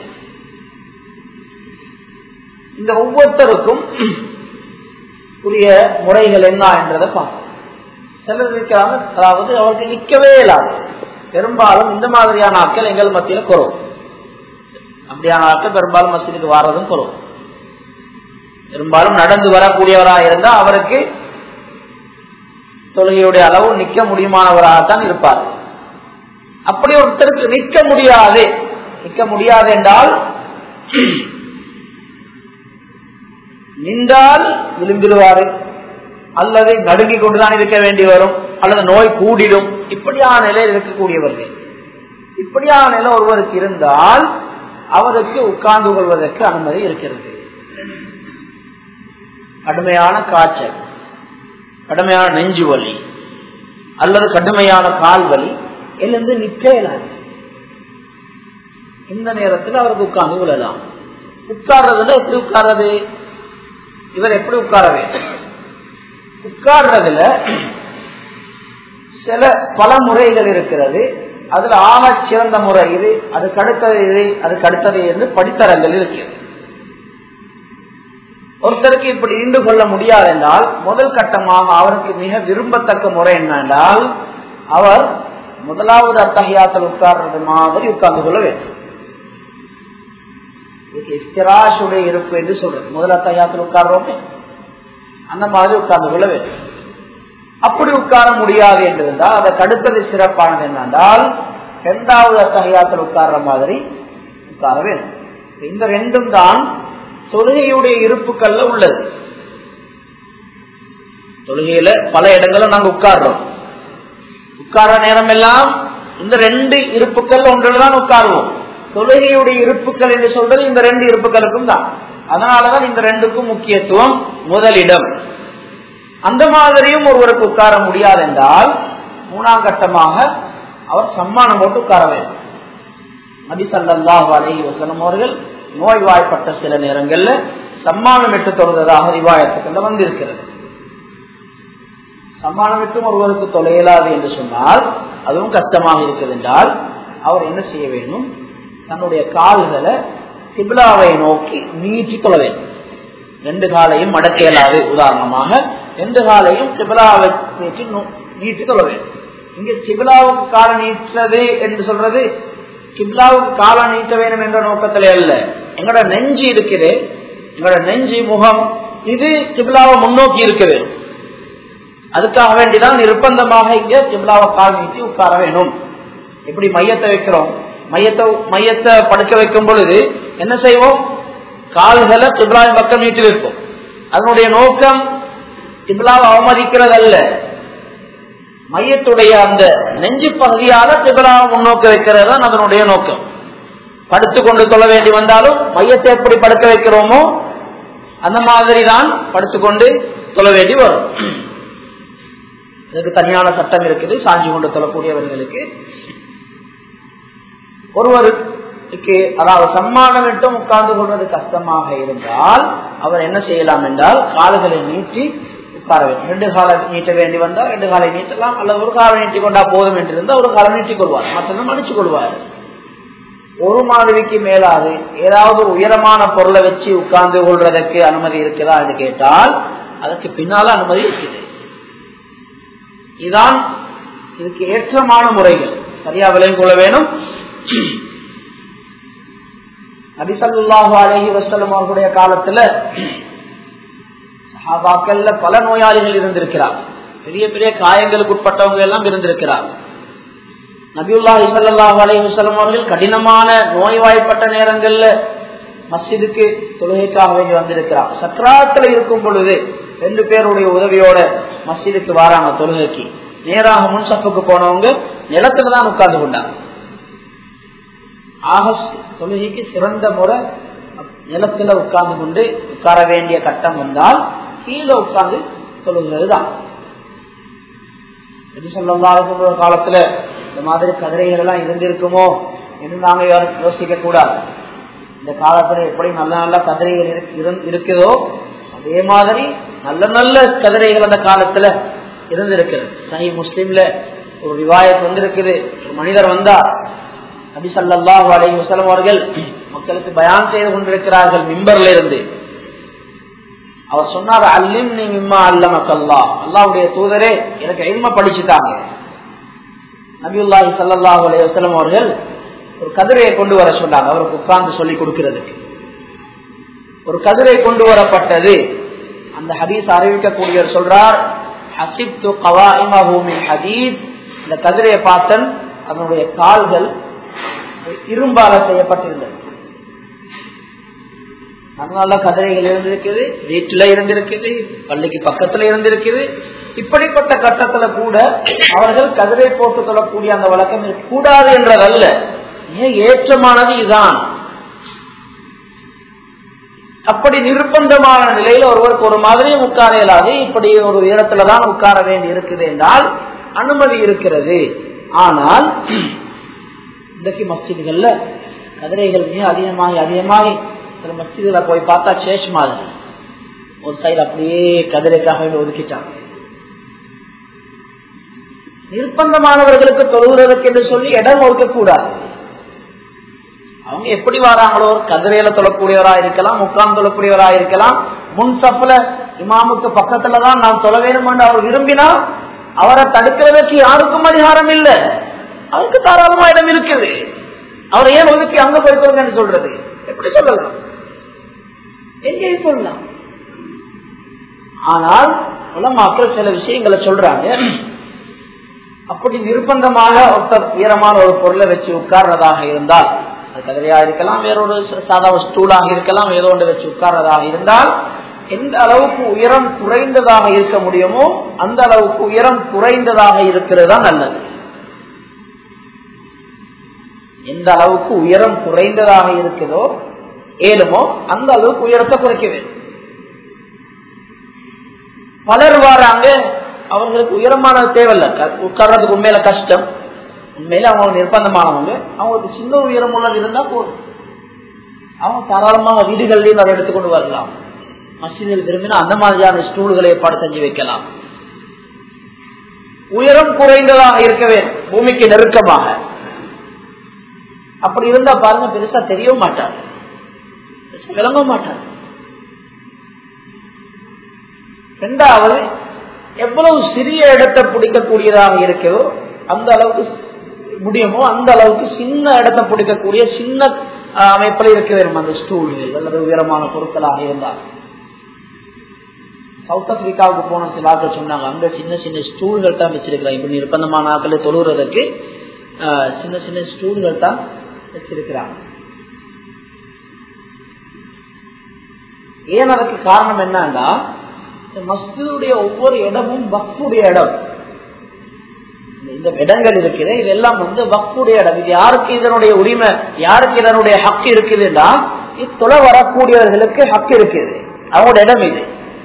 இந்த ஒவ்வொருத்தருக்கும் உரிய முறைகள் என்ன என்றதை பார்ப்போம். சிலர் இருக்கிறாங்க, அதாவது அவருக்கு நிற்கவே இல்லாது. பெரும்பாலும் இந்த மாதிரியான ஆட்கள் எங்கள் மத்தியில் குறவும். அப்படியான ஆட்கள் பெரும்பாலும் மஸ்ஜிதுக்கு வாரதும் குறவும். பெரும்பாலும் நடந்து வரக்கூடியவராக இருந்தால் அவருக்கு தொழுகையுடைய அளவு நிற்க முடியுமானவராகத்தான் இருப்பார். அப்படி ஒருத்தருக்கு நிற்க முடியாது, நிற்க முடியாது என்றால் நின்றால் விழுந்துடுவாரு, அல்லது நடுங்கிக் கொண்டுதான் இருக்க வேண்டி வரும், அல்லது நோய் கூடிடும். இப்படியான நிலையில் இருக்கக்கூடியவர்கள், இப்படியான நிலை ஒருவருக்கு இருந்தால் அவருக்கு உட்கார்ந்து கொள்வதற்கு அனுமதி இருக்கிறது. கடுமையான காய்ச்சல், கடுமையான நெஞ்சு வலி, அல்லது கடுமையான கால் வலி, எழுந்து நிற்க இயலாது. இந்த நேரத்தில் அவருக்கு உட்கார்ந்து கொள்ளலாம். உட்கார்றதுல எப்படி உட்கார்றது? இவர் எப்படி உட்கார வேண்டும்? உட்கார்றதுல சில பல முறைகள் இருக்கிறது. அதுல ஆக சிறந்த முறை இது, அதுக்கு அடுத்தது இது, அதுக்கு அடுத்தது என்று படித்தரங்கள் இருக்கிறது. ஒருத்தருக்கு இப்படி நின்று கொள்ள முடியாது என்றால் முதல் கட்டமாக அவருக்கு மிக விரும்பத்தக்க முறை என்னென்றால் அவர் முதலாவது அத்தஹியாத்தில் உட்கார்றது மாதிரி உட்கார்ந்து கொள்ள வேண்டும். இஃப்திராஷுடைய இருப்பு என்று சொல்றது, முதல் அத்தஹியாத்தில் உட்கார்றோமே அந்த மாதிரி உட்கார்ந்து கொள்ள வேண்டும். அப்படி உட்கார முடியாது என்றிருந்தால் அதற்கு அடுத்தது சிறப்பானது என்னென்றால் இரண்டாவது அத்தஹியாத்தில் உட்கார்ற மாதிரி உட்கார வேண்டும். இந்த ரெண்டும் தான் தொழுகையுடைய இருப்புக்கள்ல உள்ளது. தொழுகையில பல இடங்களும் நாங்க உட்கார்றோம். உட்கார நேரம் எல்லாம் இந்த ரெண்டு இருப்புக்கள் ஒன்றுதான் உட்காருவோம். தொழுகையுடைய இருப்புக்கள் என்று சொல்றது இந்த ரெண்டு இருப்புகளுக்கும் தான். அதனாலதான் இந்த ரெண்டுக்கும் முக்கியத்துவம் முதலிடம். அந்த மாதிரியும் ஒருவருக்கு உட்கார முடியாது என்றால் மூணாம் கட்டமாக அவர் சம்மானம் போட்டு உட்கார வேண்டும். நபி ஸல்லல்லாஹு அலைஹி வஸல்லம் அவர்கள் நோய்வாய்ப்பட்ட சில நேரங்கள்ல சம்மானம் விட்டு தொழுவதாக ரிவாயத்துக்குள்ள வந்திருக்கிறது. சம்மானம் விட்டும் ஒருவருக்கு தொலையலாது என்று சொன்னால் அதுவும் கஷ்டமாக இருக்குது என்றால் அவர் என்ன செய்ய வேண்டும், தன்னுடைய கால்களை கிப்லாவை நோக்கி நீட்டி தொழ வேண்டும். ரெண்டு காலையும் மடக்க இயலாது, உதாரணமாக ரெண்டு காலையும் கிப்லாவை நீட்டி நீட்டி தொழ வேண்டும். இங்க கிப்லாவுக்கு கால நீட்டுறது என்று சொல்றது கிப்லாவுக்கு கால நீட்ட வேண்டும் என்ற நோக்கத்திலே அல்ல. எங்களோட நெஞ்சு இருக்குது, எங்களோட நெஞ்சு முகம் இது கிப்லாவை முன்னோக்கி இருக்குது. அதுக்காக வேண்டிதான் நிர்பந்தமாக இங்க கிப்லாவை கால் நீட்டி உட்கார வேண்டும். எப்படி மையத்தை வைக்கிறோம், மையத்தை மையத்தை படுக்க வைக்கும் பொழுது என்ன செய்வோம், கால்களை கிப்லாவின் பக்கம் நீட்டி வைப்போம். அதனுடைய நோக்கம் கிப்லாவை அவமதிக்கிறது அல்ல, மையத்துடைய அந்த நெஞ்சு பகுதியால கிப்லாவை முன்னோக்கி வைக்கிறது தான் அதனுடைய நோக்கம். படுத்துக்கொண்டு தொழ வேண்டி வந்தாலும் மையத்தை எப்படி படுக்க வைக்கிறோமோ அந்த மாதிரி தான் படுத்துக்கொண்டு தொழ வேண்டி வரும். இதுக்கு தனியான சட்டம் இருக்குது. சாஞ்சி கொண்டு தொழக்கூடியவர்களுக்கு ஒருவருக்கு அதாவது சம்மானம் விட்டும் உட்கார்ந்து கொள்வது கஷ்டமாக இருந்தால் அவர் என்ன செய்யலாம் என்றால் கால்களை நீட்டி உட்கார வேண்டும். ரெண்டு காலை நீட்ட வேண்டி வந்தால் ரெண்டு காலை நீட்டலாம், அல்லது ஒரு காலை நீட்டி கொண்டா போதும் என்று இருந்தால் ஒரு காலை நீட்டிக் கொள்வார், மற்றொன்று மன்னிச்சுக் கொள்வார். ஒரு மாதவிக்கு மேலாது ஏதாவது உயரமான பொருளை வச்சு உட்கார்ந்து கொள்றதுக்கு அனுமதி இருக்குதா என்று கேட்டால் அதற்கு பின்னால அனுமதி இருக்குது. இதுதான் இதுக்கு ஏற்றமான முறைகள், சரியா விளங்கிக் கொள்ள வேணும். நபி ஸல்லல்லாஹு அலைஹி வஸல்லம் அவர்களுடைய காலத்துல சஹாபாக்கள்ல பல நோயாளிகள் இருந்திருக்கிறார், பெரிய பெரிய காயங்களுக்கு உட்பட்டவங்க எல்லாம் இருந்திருக்கிறார். நபியுல்லாஹி ஸல்லல்லாஹு அலைஹி வஸல்லம் அவர்கள் கடினமான நோய்வாய்ப்பட்ட நேரங்கள்ல மஸ்ஜிதுக்கு தொழுகைக்காக வேண்டி வந்திருக்கிறார். சக்ராத்துல இருக்கும் பொழுது ரெண்டு பேருடைய உதவியோட மஸ்ஜிதுக்கு வராங்க தொழுகைக்கு. நேராக முன்சப்புக்கு போனவங்க நிலத்துலதான் உட்கார்ந்து கொண்டாங்க. ஆக தொழுகைக்கு சிறந்த முறை நிலத்துல உட்கார்ந்து கொண்டு உட்கார வேண்டிய கட்டம் வந்தால் கீழே உட்கார்ந்து தொழுகிறதுதான். காலத்துல இந்த மாதிரி கதிரைகள் எல்லாம் இருந்திருக்குமோ என்று நாங்க யோசிக்க கூடாது. இந்த காலத்துல எப்படி நல்ல நல்ல கதிரைகள் இருக்குதோ அதே மாதிரி நல்ல நல்ல கதிரைகள் அந்த காலத்துல இருந்திருக்கிறது. சஹீஹ் முஸ்லிம்ல ஒரு ரிவாயத் வந்திருக்குது. ஒரு மனிதர் வந்தா நபி ஸல்லல்லாஹு அலைஹி வஸல்லம் அவர்கள் மக்களுக்கு பயான் செய்து கொண்டிருக்கிறார்கள் மிம்பர்ல இருந்து. அவர் சொன்னார், அல்லிம்னி மிம்மா அல்லமக்கல்லாஹ், அல்லாஹ்வுடைய தூதரே எனக்கு இல்ம படிச்சுட்டாங்க. நபியுல்லாஹி ஸல்லல்லாஹு அலைஹி வஸல்லம் அவர்கள் ஒரு கதிரையை கொண்டு வர சொன்னாங்க அவருக்கு உட்கார்ந்து சொல்லி கொடுக்கிறதுக்கு. ஒரு கதிரை கொண்டு வரப்பட்டது. அந்த ஹதீஸ் அறிவிக்கக்கூடியவர் சொல்றார், ஹசிப்து கவாயிமஹு மின் ஹதீத், இந்த கதிரையை பார்த்தன் அதனுடைய கால்கள் இரும்பால செய்யப்பட்டிருந்தது. அதனால கதிரைகள் இருந்திருக்குது, வீட்டுல இருந்திருக்குது, பள்ளிக்கு பக்கத்துல இருந்திருக்குது. இப்படிப்பட்ட கட்டத்துல கூட அவர்கள் கதிரை போட்டு கொள்ளக்கூடிய அந்த வழக்கம் கூடாது என்றதல்ல, ஏன் ஏற்றமானது இதுதான். அப்படி நிர்பந்தமான நிலையில ஒருவருக்கு ஒரு மாதிரியும் உட்கார இயலாது, இப்படி ஒரு இடத்துலதான் உட்கார வேண்டி இருக்குது என்றால் அனுமதி இருக்கிறது. ஆனால் இன்றைக்கு மஸ்ஜிதுகள்ல கதிரைகள் மிக அதிகமாகி அதிகமாகி சில மஸ்ஜிதுல போய் பார்த்தா சேஷ் மாதிரி ஒரு சைடு அப்படியே கதிரைக்காக ஒதுக்கிட்டாங்க. நிர்பந்தமானவர்களுக்கு தொழுகிறதுக்கு என்று சொல்லி இடம் ஒதுக்க கூடாது. அவங்க எப்படி வராங்களோ, கதிரையில தொழக்கூடியவரா இருக்கலாம், முக்காம் தொழக்கூடியவரா இருக்கலாம், முன் சப்புல இமாமுக்கு பக்கத்துலதான் நான் தொழ வேணும் என்று அவர் விரும்பினா அவரை தடுக்கிறதுக்கு யாருக்கும் அதிகாரம் இல்லை. அவருக்கு தாராளமா இடம் இருக்குது. அவர் ஏன் ஒதுக்கி அங்க போய்க்கோங்கன்னு சொல்றது? எப்படி சொல்லலாம்? எங்கேயும் சொல்லலாம். ஆனால் உலமாக்கள் சில விஷயங்களை சொல்றாங்க. அப்படி நிர்பந்தமாக ஒருத்தர் உயரமான ஒரு பொருளை வச்சு உட்கார்றதாக இருந்தால், அது கதிரையா இருக்கலாம், வேறொரு சாதா ஸ்டூலாக இருக்கலாம், ஏதோ ஒன்று வச்சு உட்கார்றதாக இருந்தால் எந்த அளவுக்கு உயரம் குறைந்ததாக இருக்க முடியுமோ அந்த அளவுக்கு உயரம் குறைந்ததாக இருக்கிறது தான் நல்லது. எந்த அளவுக்கு உயரம் குறைந்ததாக இருக்குதோ ஏழுமோ அந்த அளவுக்கு உயரத்தை குறைக்க வேண்டும். பலர் வராங்க, அவங்களுக்கு உயரமான தேவையில்லை, உட்கார்றதுக்கு உண்மையில கஷ்டம், உண்மையில அவங்க நிர்பந்தமானவங்க, அவங்களுக்கு சின்ன உயரம் உள்ளது இருந்தா போதும். அவங்க தாராளமாக வீடுகள்லயும் அதை எடுத்துக்கொண்டு வரலாம். மஸ்ஜிதில் விரும்பினா அந்த மாதிரியான ஸ்டூல்களை ஏற்பாடு செஞ்சு வைக்கலாம். உயரம் குறைந்ததாக இருக்க வேண்டும், பூமிக்கு நெருக்கமாக. அப்படி இருந்தா பாருங்க, பெருசா தெரிய மாட்டாங்க, விளங்க மாட்டாங்க. இரண்டாவது, எவ்வளவு சிறிய இடத்தை பிடிக்கக்கூடியதாக இருக்கிறதோ அந்த அளவுக்கு முடியுமோ அந்த அளவுக்கு சின்ன இடத்தை பிடிக்கக்கூடிய சின்ன அமைப்பில் இருக்க வேண்டும் அந்த ஸ்டூல்கள் அல்லது உயரமான பொருட்களாக இருந்தால். சவுத் ஆப்பிரிக்காவுக்கு போன சில ஆட்கள் சொன்னாங்க, அங்க சின்ன சின்ன ஸ்டூல்கள் தான் வச்சிருக்கிறாங்க. இப்படி நிர்பந்தமான ஆட்களை தொழுகிறதுக்கு சின்ன சின்ன ஸ்டூல்கள் தான் வச்சிருக்கிறாங்க. ஏன் அதுக்கு காரணம் என்னன்னா, மஸ்ஜிதுடைய ஒவ்வொரு இடமும் வக்ஃபுடைய இடம். இந்த இடங்கள் இருக்குது, இதெல்லாம் வந்து வக்ஃபுடைய இடம். இது யாருக்கு இதனுடைய உரிமை, யாருக்கு இதனுடைய ஹக்கு இருக்குதுன்னா இத்தொலை வரக்கூடியவர்களுக்கு ஹக்கு இருக்குது, அவங்களோட இடம் இது.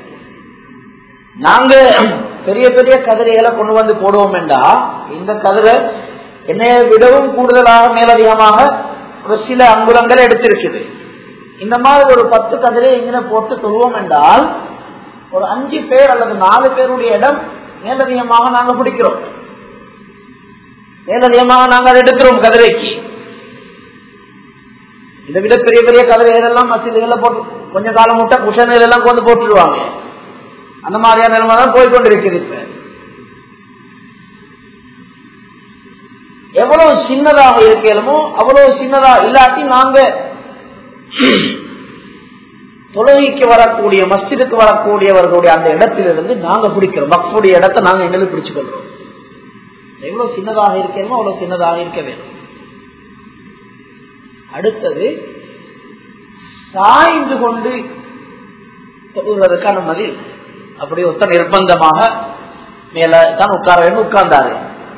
நாங்க பெரிய பெரிய கதிரைகளை கொண்டு வந்து போடுவோம் என்றா இந்த கதிரை என்னைய விடவும் கூடுதலாக மேலதிகமாக ஒரு சில அங்குலங்களை எடுத்திருக்குது. இந்த மாதிரி ஒரு பத்து கதிரை எங்கே போட்டு தொழுவோம் என்றால் ஒரு அஞ்சு பேர் அல்லது நாலு பேருடைய இடம் மேலதிகமாக நாங்க பிடிக்கிறோம், மேலதிகமாக நாங்க அதை எடுக்கிறோம் கதிரைக்கு. இதை விட பெரிய பெரிய கதிரைகள் எல்லாம் மசிதிகளை போட்டு கொஞ்ச காலம் விட்டா குஷன்கள் எல்லாம் கொண்டு போட்டுருவாங்க. அந்த மாதிரியான நிலைமை தான் போய்கொண்டிருக்கிறது. இப்ப எவ்வளவு சின்னதாக இருக்கலுமோ அவ்வளவு சின்னதா இல்லாட்டி நாங்க தொழுகைக்கு வரக்கூடிய மஸ்ஜிதுக்கு வரக்கூடியவர்களுடைய அந்த இடத்திலிருந்து நாங்க பிடிக்கிறோம், வக்ஃபுடைய இடத்தை நாங்க எங்களுக்கு பிடிச்சு கொள்றோம். எவ்வளவு சின்னதாக இருக்கணுமோ அவ்வளவு சின்னதாக இருக்க வேண்டும். அடுத்தது, சாய்ந்து கொண்டு தொழுவதற்கு அனுமதி. அப்படி ஒருத்தர் நிர்பந்தமாக மேல தான் உட்கார வேண்டும், உட்கார்ந்தாரு.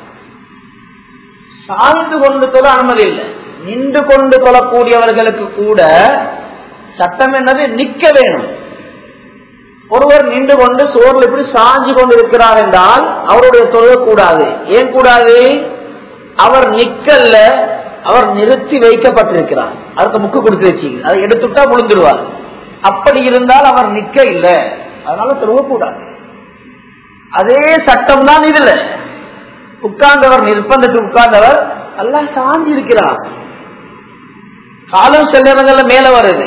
சாய்ந்து கொண்டு தொழ அனுமதி இல்லை. நின்று கொண்டு தொழக்கூடியவர்களுக்கு கூட சட்டம் என்னது, நிக்க வேணும். ஒருவர் நின்று கொண்டு சோர்ல இப்படி சாஞ்சு கொண்டு இருக்கிறார் என்றால் அவருடைய தொழக்கூடாது. ஏன் கூடாது? அவர் நிக்கல்ல, அவர் நிறுத்தி வைக்கப்பட்டிருக்கிறார். அதுக்கு முக்கு கொடுத்து வச்சீங்க, அதை எடுத்துட்டா விழுந்துருவார். அப்படி இருந்தால் அவர் நிக்க இல்லை, அதனால தொழக்கூடாது. அதே சட்டம் தான் இதுல. உட்கார்ந்தவர், நிர்பந்தத்துக்கு உட்கார்ந்தவர் எல்லாம் சாஞ்சி இருக்கிறார், காலம் சில நேரங்கள்ல மேல வருது,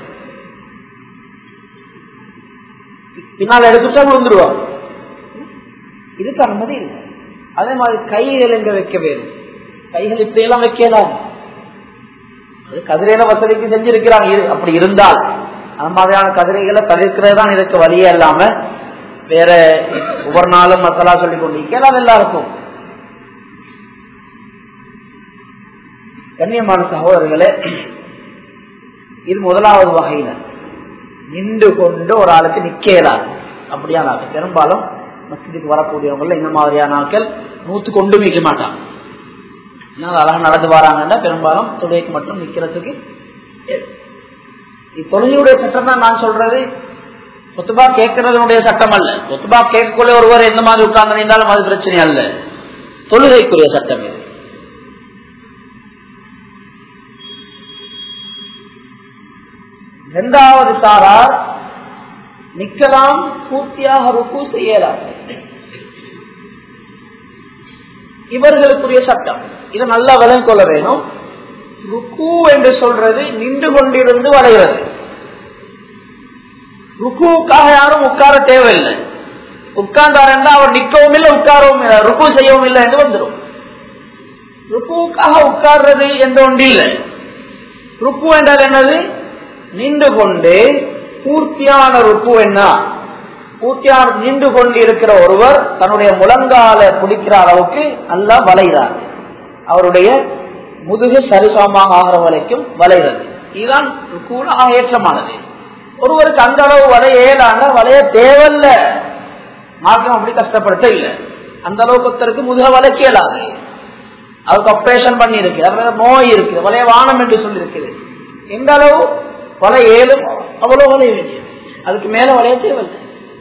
பின்னால் எடுத்துட்டா விழுந்துருவாங்க. இதுக்கு அனுமதி இல்லை. அதே மாதிரி கைகள் எங்க வைக்க வேண்டும், கைகள் இப்படி எல்லாம் வைக்கலாம். அது கதிரையில வசதிக்கு செஞ்சிருக்கிறாங்க. அப்படி இருந்தால் அந்த மாதிரியான கதிரைகளை தவிர்க்கிறது தான் இதுக்கு வழியே இல்லாம வேற ஒவ்வொரு நாளும் மசாலா சொல்லி கொண்டிருக்கலாம் எல்லாருக்கும். கண்ணியமான சகோதரர்களே, இது முதலாவது வகையில நின்று கொண்டு ஒரு ஆளுக்கு நிக்கலாம். அப்படியான ஆட்கள் பெரும்பாலும் மஸ்ஜிதுக்கு வரக்கூடியவங்க இந்த மாதிரியான ஆட்கள் நூத்து கொண்டு நிற்க மாட்டாங்க. அழகா நடந்து வராங்கன்னா பெரும்பாலும் தொழுகைக்கு மட்டும் நிக்கிறதுக்கு. தொழுகையுடைய சட்டம் தான் நான் சொல்றது, கொத்துபா கேட்கறதுடைய சட்டம் அல்ல. கொத்துபா கேட்கக்குள்ள ஒருவர் எந்த மாதிரி உட்கார்ந்து நின்றாலும் அது பிரச்சனை அல்ல, தொழுகைக்குரிய சட்டம் இது. இரண்டாவது சாரார் நிக்கலாம், பூர்த்தியாக ருக்கு செய்யலாம். இவர்களுக்குரிய சட்டம். இதை நல்லா விளங்கிக் கொள்ள வேணும். ருக்கு என்று சொல்றது நின்று கொண்டிருந்து வளைகிறது. ருக்குவுக்காக யாரும் உட்கார தேவையில்லை. உட்கார்ந்தார் என்றால் அவர் நிற்கவும் இல்லை, உட்காரவும் இல்லை, ருக்கு செய்யவும் இல்லை என்று வந்துடும். ருக்குவுக்காக உட்கார்றது என்று ஒன்று இல்லை. ருக்கு என்றால் என்னது? நின்று கொண்டு பூர்த்தியான ருக்கு என்ன? பூர்த்தியான நின்று கொண்டு இருக்கிற ஒருவர் தன்னுடைய முழங்கால பிடிக்கிற அளவுக்கு நல்லா வளைகிறார். அவருடைய முதுகு சரிசமமாக ஆகிற வரைக்கும் வளைகிறது. இதுதான் ருக்குல ஏற்றமானது. ஒருவருக்கு அந்த அளவு வளைய ஏலாங்க வளைய தேவையில்ல. மாற்றம் அப்படி கஷ்டப்படுத்த இல்லை. அந்த அளவுக்கு ஒருத்தருக்கு முதுக வளைக்க இயலாது. அதுக்கு ஆபரேஷன் பண்ணி இருக்கு, நோய் இருக்கு, வளைய வானம் என்று சொல்லி இருக்குது. எந்த அளவு வளைய ஏழும் அவ்வளவு வளைய வேண்டியது. அதுக்கு மேல வளைய தேவையில்லை.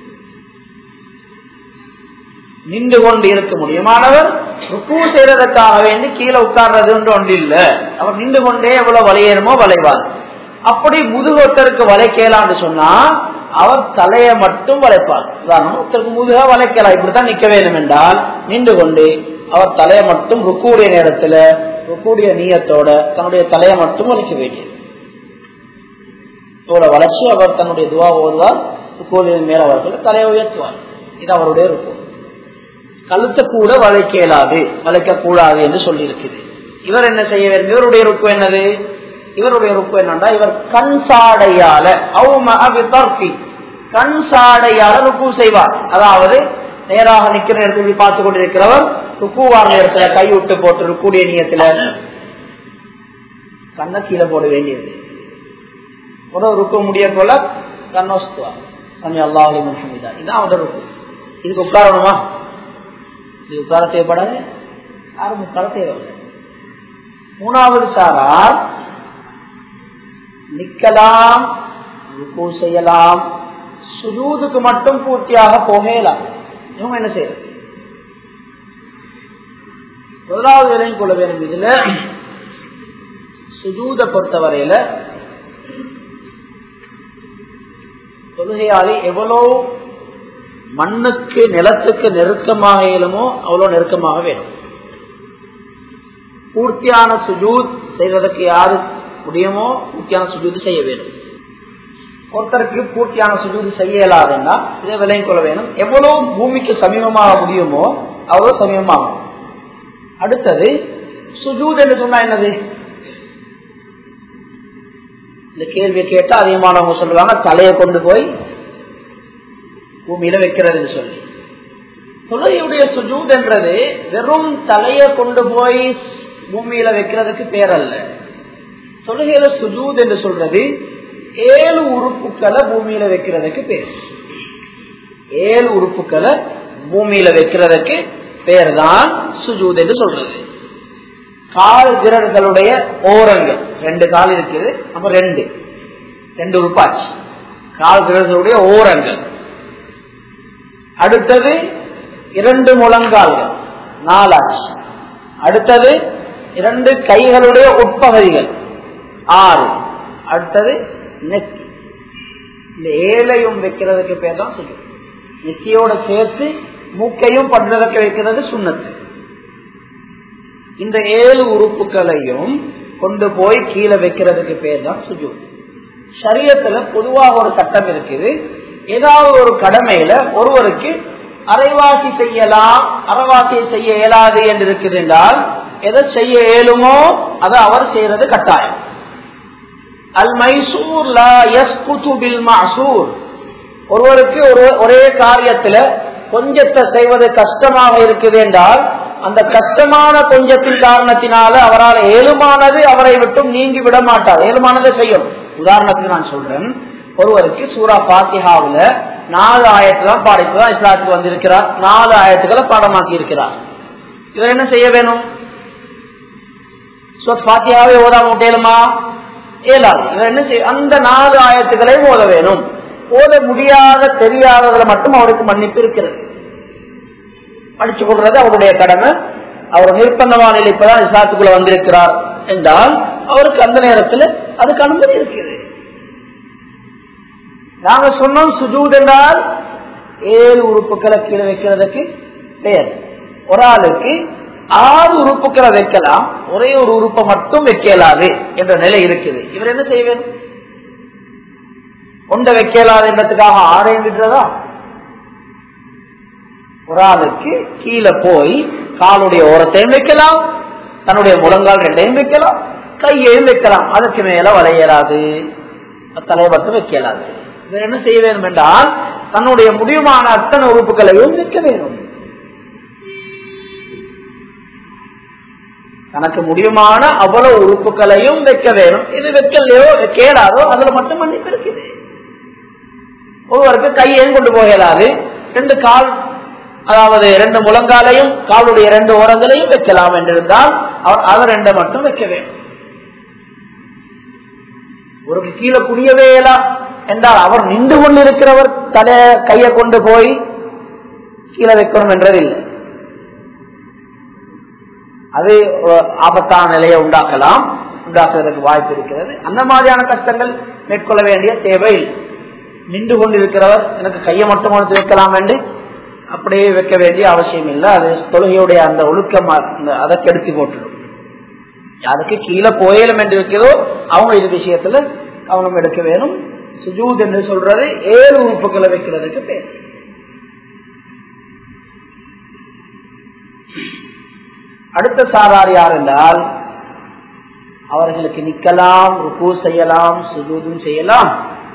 நின்று கொண்டு இருக்க முடியுமானவர் ருக்கு செய்யறதுக்காக வேண்டி கீழே உட்கார்றது ஒன்று இல்லை. அவர் நின்று கொண்டே எவ்வளவு வளையணுமோ வளைவார். அப்படி முதுகொத்தருக்கு வளைக்கலான்னு சொன்னா அவர் தலையை மட்டும் வளைப்பார். உதாரணம், ஒருத்தருக்கு முதுக வளைக்கலாம், இப்படித்தான் நிக்க வேண்டும் என்றால் நின்று கொண்டு அவர் தலையை மட்டும் ருக்குடைய நேரத்துல ருக்குடைய நீயத்தோட தன்னுடைய தலையை மட்டும் வளைக்க வேண்டியது. இவ்வளவு வளைச்சு அவர் தன்னுடைய துவா ஓதுவார். ருக்குவின் மேல அவர்கள் தலையை உயர்த்துவார். இது அவருடைய ருக்கு. கழுத்தை கூட வளைக்க இயலாது, வளைக்க கூடாது என்று சொல்லி இருக்குது. இவர் என்ன செய்ய வேண்டும்? இவருடைய ருக்கு என்னது? இவருடைய ருக்கு என்னன்னா இவர் கண் சாடையால கண் சாடையால ருக்கு செய்வார். அதாவது நேராக நிக்கிற நேரத்தில் பார்த்து கொண்டிருக்கிறவர் ருக்குவான நேரத்துல கை விட்டு போட்டு ருக்குடைய நீயத்துல கண்ணை கீழே போட வேண்டியது. ஒரு ருக்கு முடிய போல கண்ணோஸ்துவார். சமி அல்லாஹ் இதுதான் அவருடைய ருக்கு. இதுக்கு உட்காரணுமா? இது உட்கார தேவைப்படாது, யாரும் உட்கார தேவையில்லை. மூணாவது சாரார் நிக்கலாம், ருக்கு செய்யலாம், சுஜூதுக்கு மட்டும் பூர்த்தியாக போகலாம். இவங்க என்ன செய்யறது? முதலாவது விலையும் கொள்ள வேண்டும். இதுல சுஜூத பொறுத்தவரையில தொழுகையாளி எவ்வளவு மண்ணுக்கு நிலத்துக்கு நெருக்கமாக இயலுமோ அவ்வளவு நெருக்கமாக வேணும். பூர்த்தியான சுஜூத் செய்வதற்கு யாரு முடியுமோ பூர்த்தியான சுஜூது செய்ய வேண்டும். ஒருத்தருக்கு பூர்த்தியான சுஜூது செய்ய இயலாதுன்னா இதை விலையும் கொள்ள வேணும். எவ்வளவு பூமிக்கு சமீபமாக முடியுமோ அவ்வளவு சமீபமாகும். அடுத்தது சுஜூத் என்று சொன்னா என்னது? இந்த கேள்வியை கேட்டா அதிகமானவங்க சொல்லுவாங்க தலையை கொண்டு போய் பூமியில வைக்கிறது சொல்லி. தொழுகையுடைய சுஜூத் என்றது வெறும் தலையை கொண்டு போய் பூமியில வைக்கிறதுக்கு பேர் அல்ல. தொழுகையில சுஜூத் என்று சொல்றது ஏழு உறுப்புக்களை பூமியில வைக்கிறதுக்கு பேர். ஏழு உறுப்புக்களை பூமியில வைக்கிறதுக்கு பேர் தான் சுஜூத் என்று சொல்றது. கால் விரல்களுடைய ஓரங்கள், ரெண்டு கால் இருக்குது, நம்ம ரெண்டு ரெண்டு உறுப்பாச்சு. கால் விரல்களுடைய ஓரங்கள். அடுத்தது இரண்டு முழங்கால்கள், நாலாச்சு. அடுத்தது இரண்டு கைகளுடைய உட்பகுதிகள், ஆறு. அடுத்தது நெத்தி. இந்த ஏழையும் வைக்கிறதுக்கு பேர் தான் சுஜூத். நெத்தியோட சேர்த்து மூக்கையும் படுறதுக்கு வைக்கிறது சுன்னத்து. இந்த ஏழு உறுப்புகளையும் கொண்டு போய் கீழே வைக்கிறதுக்கு பேர் தான் சுஜூத். ஷரியத்துல பொதுவாக ஒரு சட்டம் இருக்குது. ஏதாவது ஒரு கடமையில ஒருவருக்கு அரைவாசி செய்யலாம், அரைவாசியை செய்ய இயலாது என்று இருக்குது என்றால் எதை செய்ய இயலுமோ அதை அவர் செய்யறது கட்டாயம். அல் மைசூர் லா யஸ்குது பில் மஅசூர். ஒருவருக்கு ஒரு ஒரே காரியத்துல கொஞ்சத்தை செய்வது கஷ்டமாக இருக்குது என்றால் அந்த கஷ்டமான கொஞ்சத்தின் காரணத்தினால அவரால் ஏழுமானது அவரை விட்டும் நீங்கி விட மாட்டார். ஏழுமானதை செய்யும். உதாரணத்துக்கு நான் சொல்றேன், ஒருவருக்கு சூரா ஃபாத்திஹாவுல நாலு ஆயத்து தான் பாடிப்புதான் இஸ்லாத்துக்கு வந்திருக்கிறார். நாலு ஆயத்துக்களை பாடமாக்கி இருக்கிறார். இவர் என்ன செய்ய வேணும்? ஃபாத்திஹாவை ஓதாம விட்டேலுமா? ஏழாது. இவர் என்ன செய்ய? அந்த நாலு ஆயத்துக்களை ஓத வேணும். ஓத முடியாத தெரியாததுல மட்டும் அவருக்கு மன்னிப்பு இருக்கிறது. படிச்சு கொள்றது அவருடைய கடமை. அவர் நிர்பந்தமான நிலை இப்பதான் இஸ்லாத்துக்குள்ள வந்திருக்கிறார் என்றால் அவருக்கு அந்த நேரத்தில் அதுக்கு அனுமதி இருக்கிறது. நாங்க சொன்னோம் சுஜூத் என்றால் ஏழு உறுப்புகளை கீழே வைக்கிறதுக்கு பெயர். ஒரு ஆளுக்கு ஆறு உறுப்புகளை வைக்கலாம், ஒரே ஒரு உறுப்பை மட்டும் வைக்கலாது என்ற நிலை இருக்குது. இவர் என்ன செய்வேன்? ஒன்றை வைக்கலாது என்றதுக்காக ஆரையும் விடுறதா? ஒரு ஆளுக்கு கீழே போய் காலுடைய ஓரத்தையும் வைக்கலாம், தன்னுடைய முழங்கால் ரெண்டையும் வைக்கலாம், கையையும் வைக்கலாம். அதற்கு மேல வளையலாது, தலை மட்டும் வைக்கலாது. இவர் என்ன செய்ய வேண்டும் என்றால் தன்னுடைய முடிவுமான அத்தனை உறுப்புகளையும் வைக்க வேண்டும். தனக்கு முடியுமான அவ்வளவு உறுப்புகளையும் வைக்க வேணும். இது வைக்கலையோ கேடாதோ அதுல மட்டும் மன்னிப்பு இருக்குது. ஒருவருக்கு கையையும் கொண்டு போகலாது, ரெண்டு கால் அதாவது ரெண்டு முழங்காலையும் காலுடைய ரெண்டு ஓரங்களையும் வைக்கலாம் என்றிருந்தால் அவர் அதை ரெண்டை மட்டும் வைக்க வேண்டும். ஒரு கீழே குடியவே என்றால் அவர் நின்று கொண்டிருக்கிறவர் தலை கையை கொண்டு போய் கீழே வைக்கணும் என்றதில்லை. அது ஆபத்தான நிலையை உண்டாக்கலாம், உண்டாக்குவதற்கு வாய்ப்பு இருக்கிறது. அந்த மாதிரியான கஷ்டங்கள் மேற்கொள்ள வேண்டிய தேவை. நின்று கொண்டிருக்கிறவர் எனக்கு கையை மட்டும் எடுத்து வைக்கலாம் என்று அப்படியே வைக்க வேண்டிய அவசியம் இல்லை. அது தொழுகையுடைய அந்த ஒழுக்கம் அதை கெடுத்து போட்டுடும். யாருக்கு கீழே போயலும் என்று இருக்கிறதோ அவங்க இது விஷயத்துல கவனம் எடுக்க வேணும். சுஜூத் என்று சொல்றது ஏழு உறுப்புகளை வைக்கிறதுக்கு பேர். அடுத்த சாரார் யார் என்றால் அவர்களுக்கு நிக்கலாம், ருக்கு செய்யலாம், சுஜூதும் செய்யலாம்.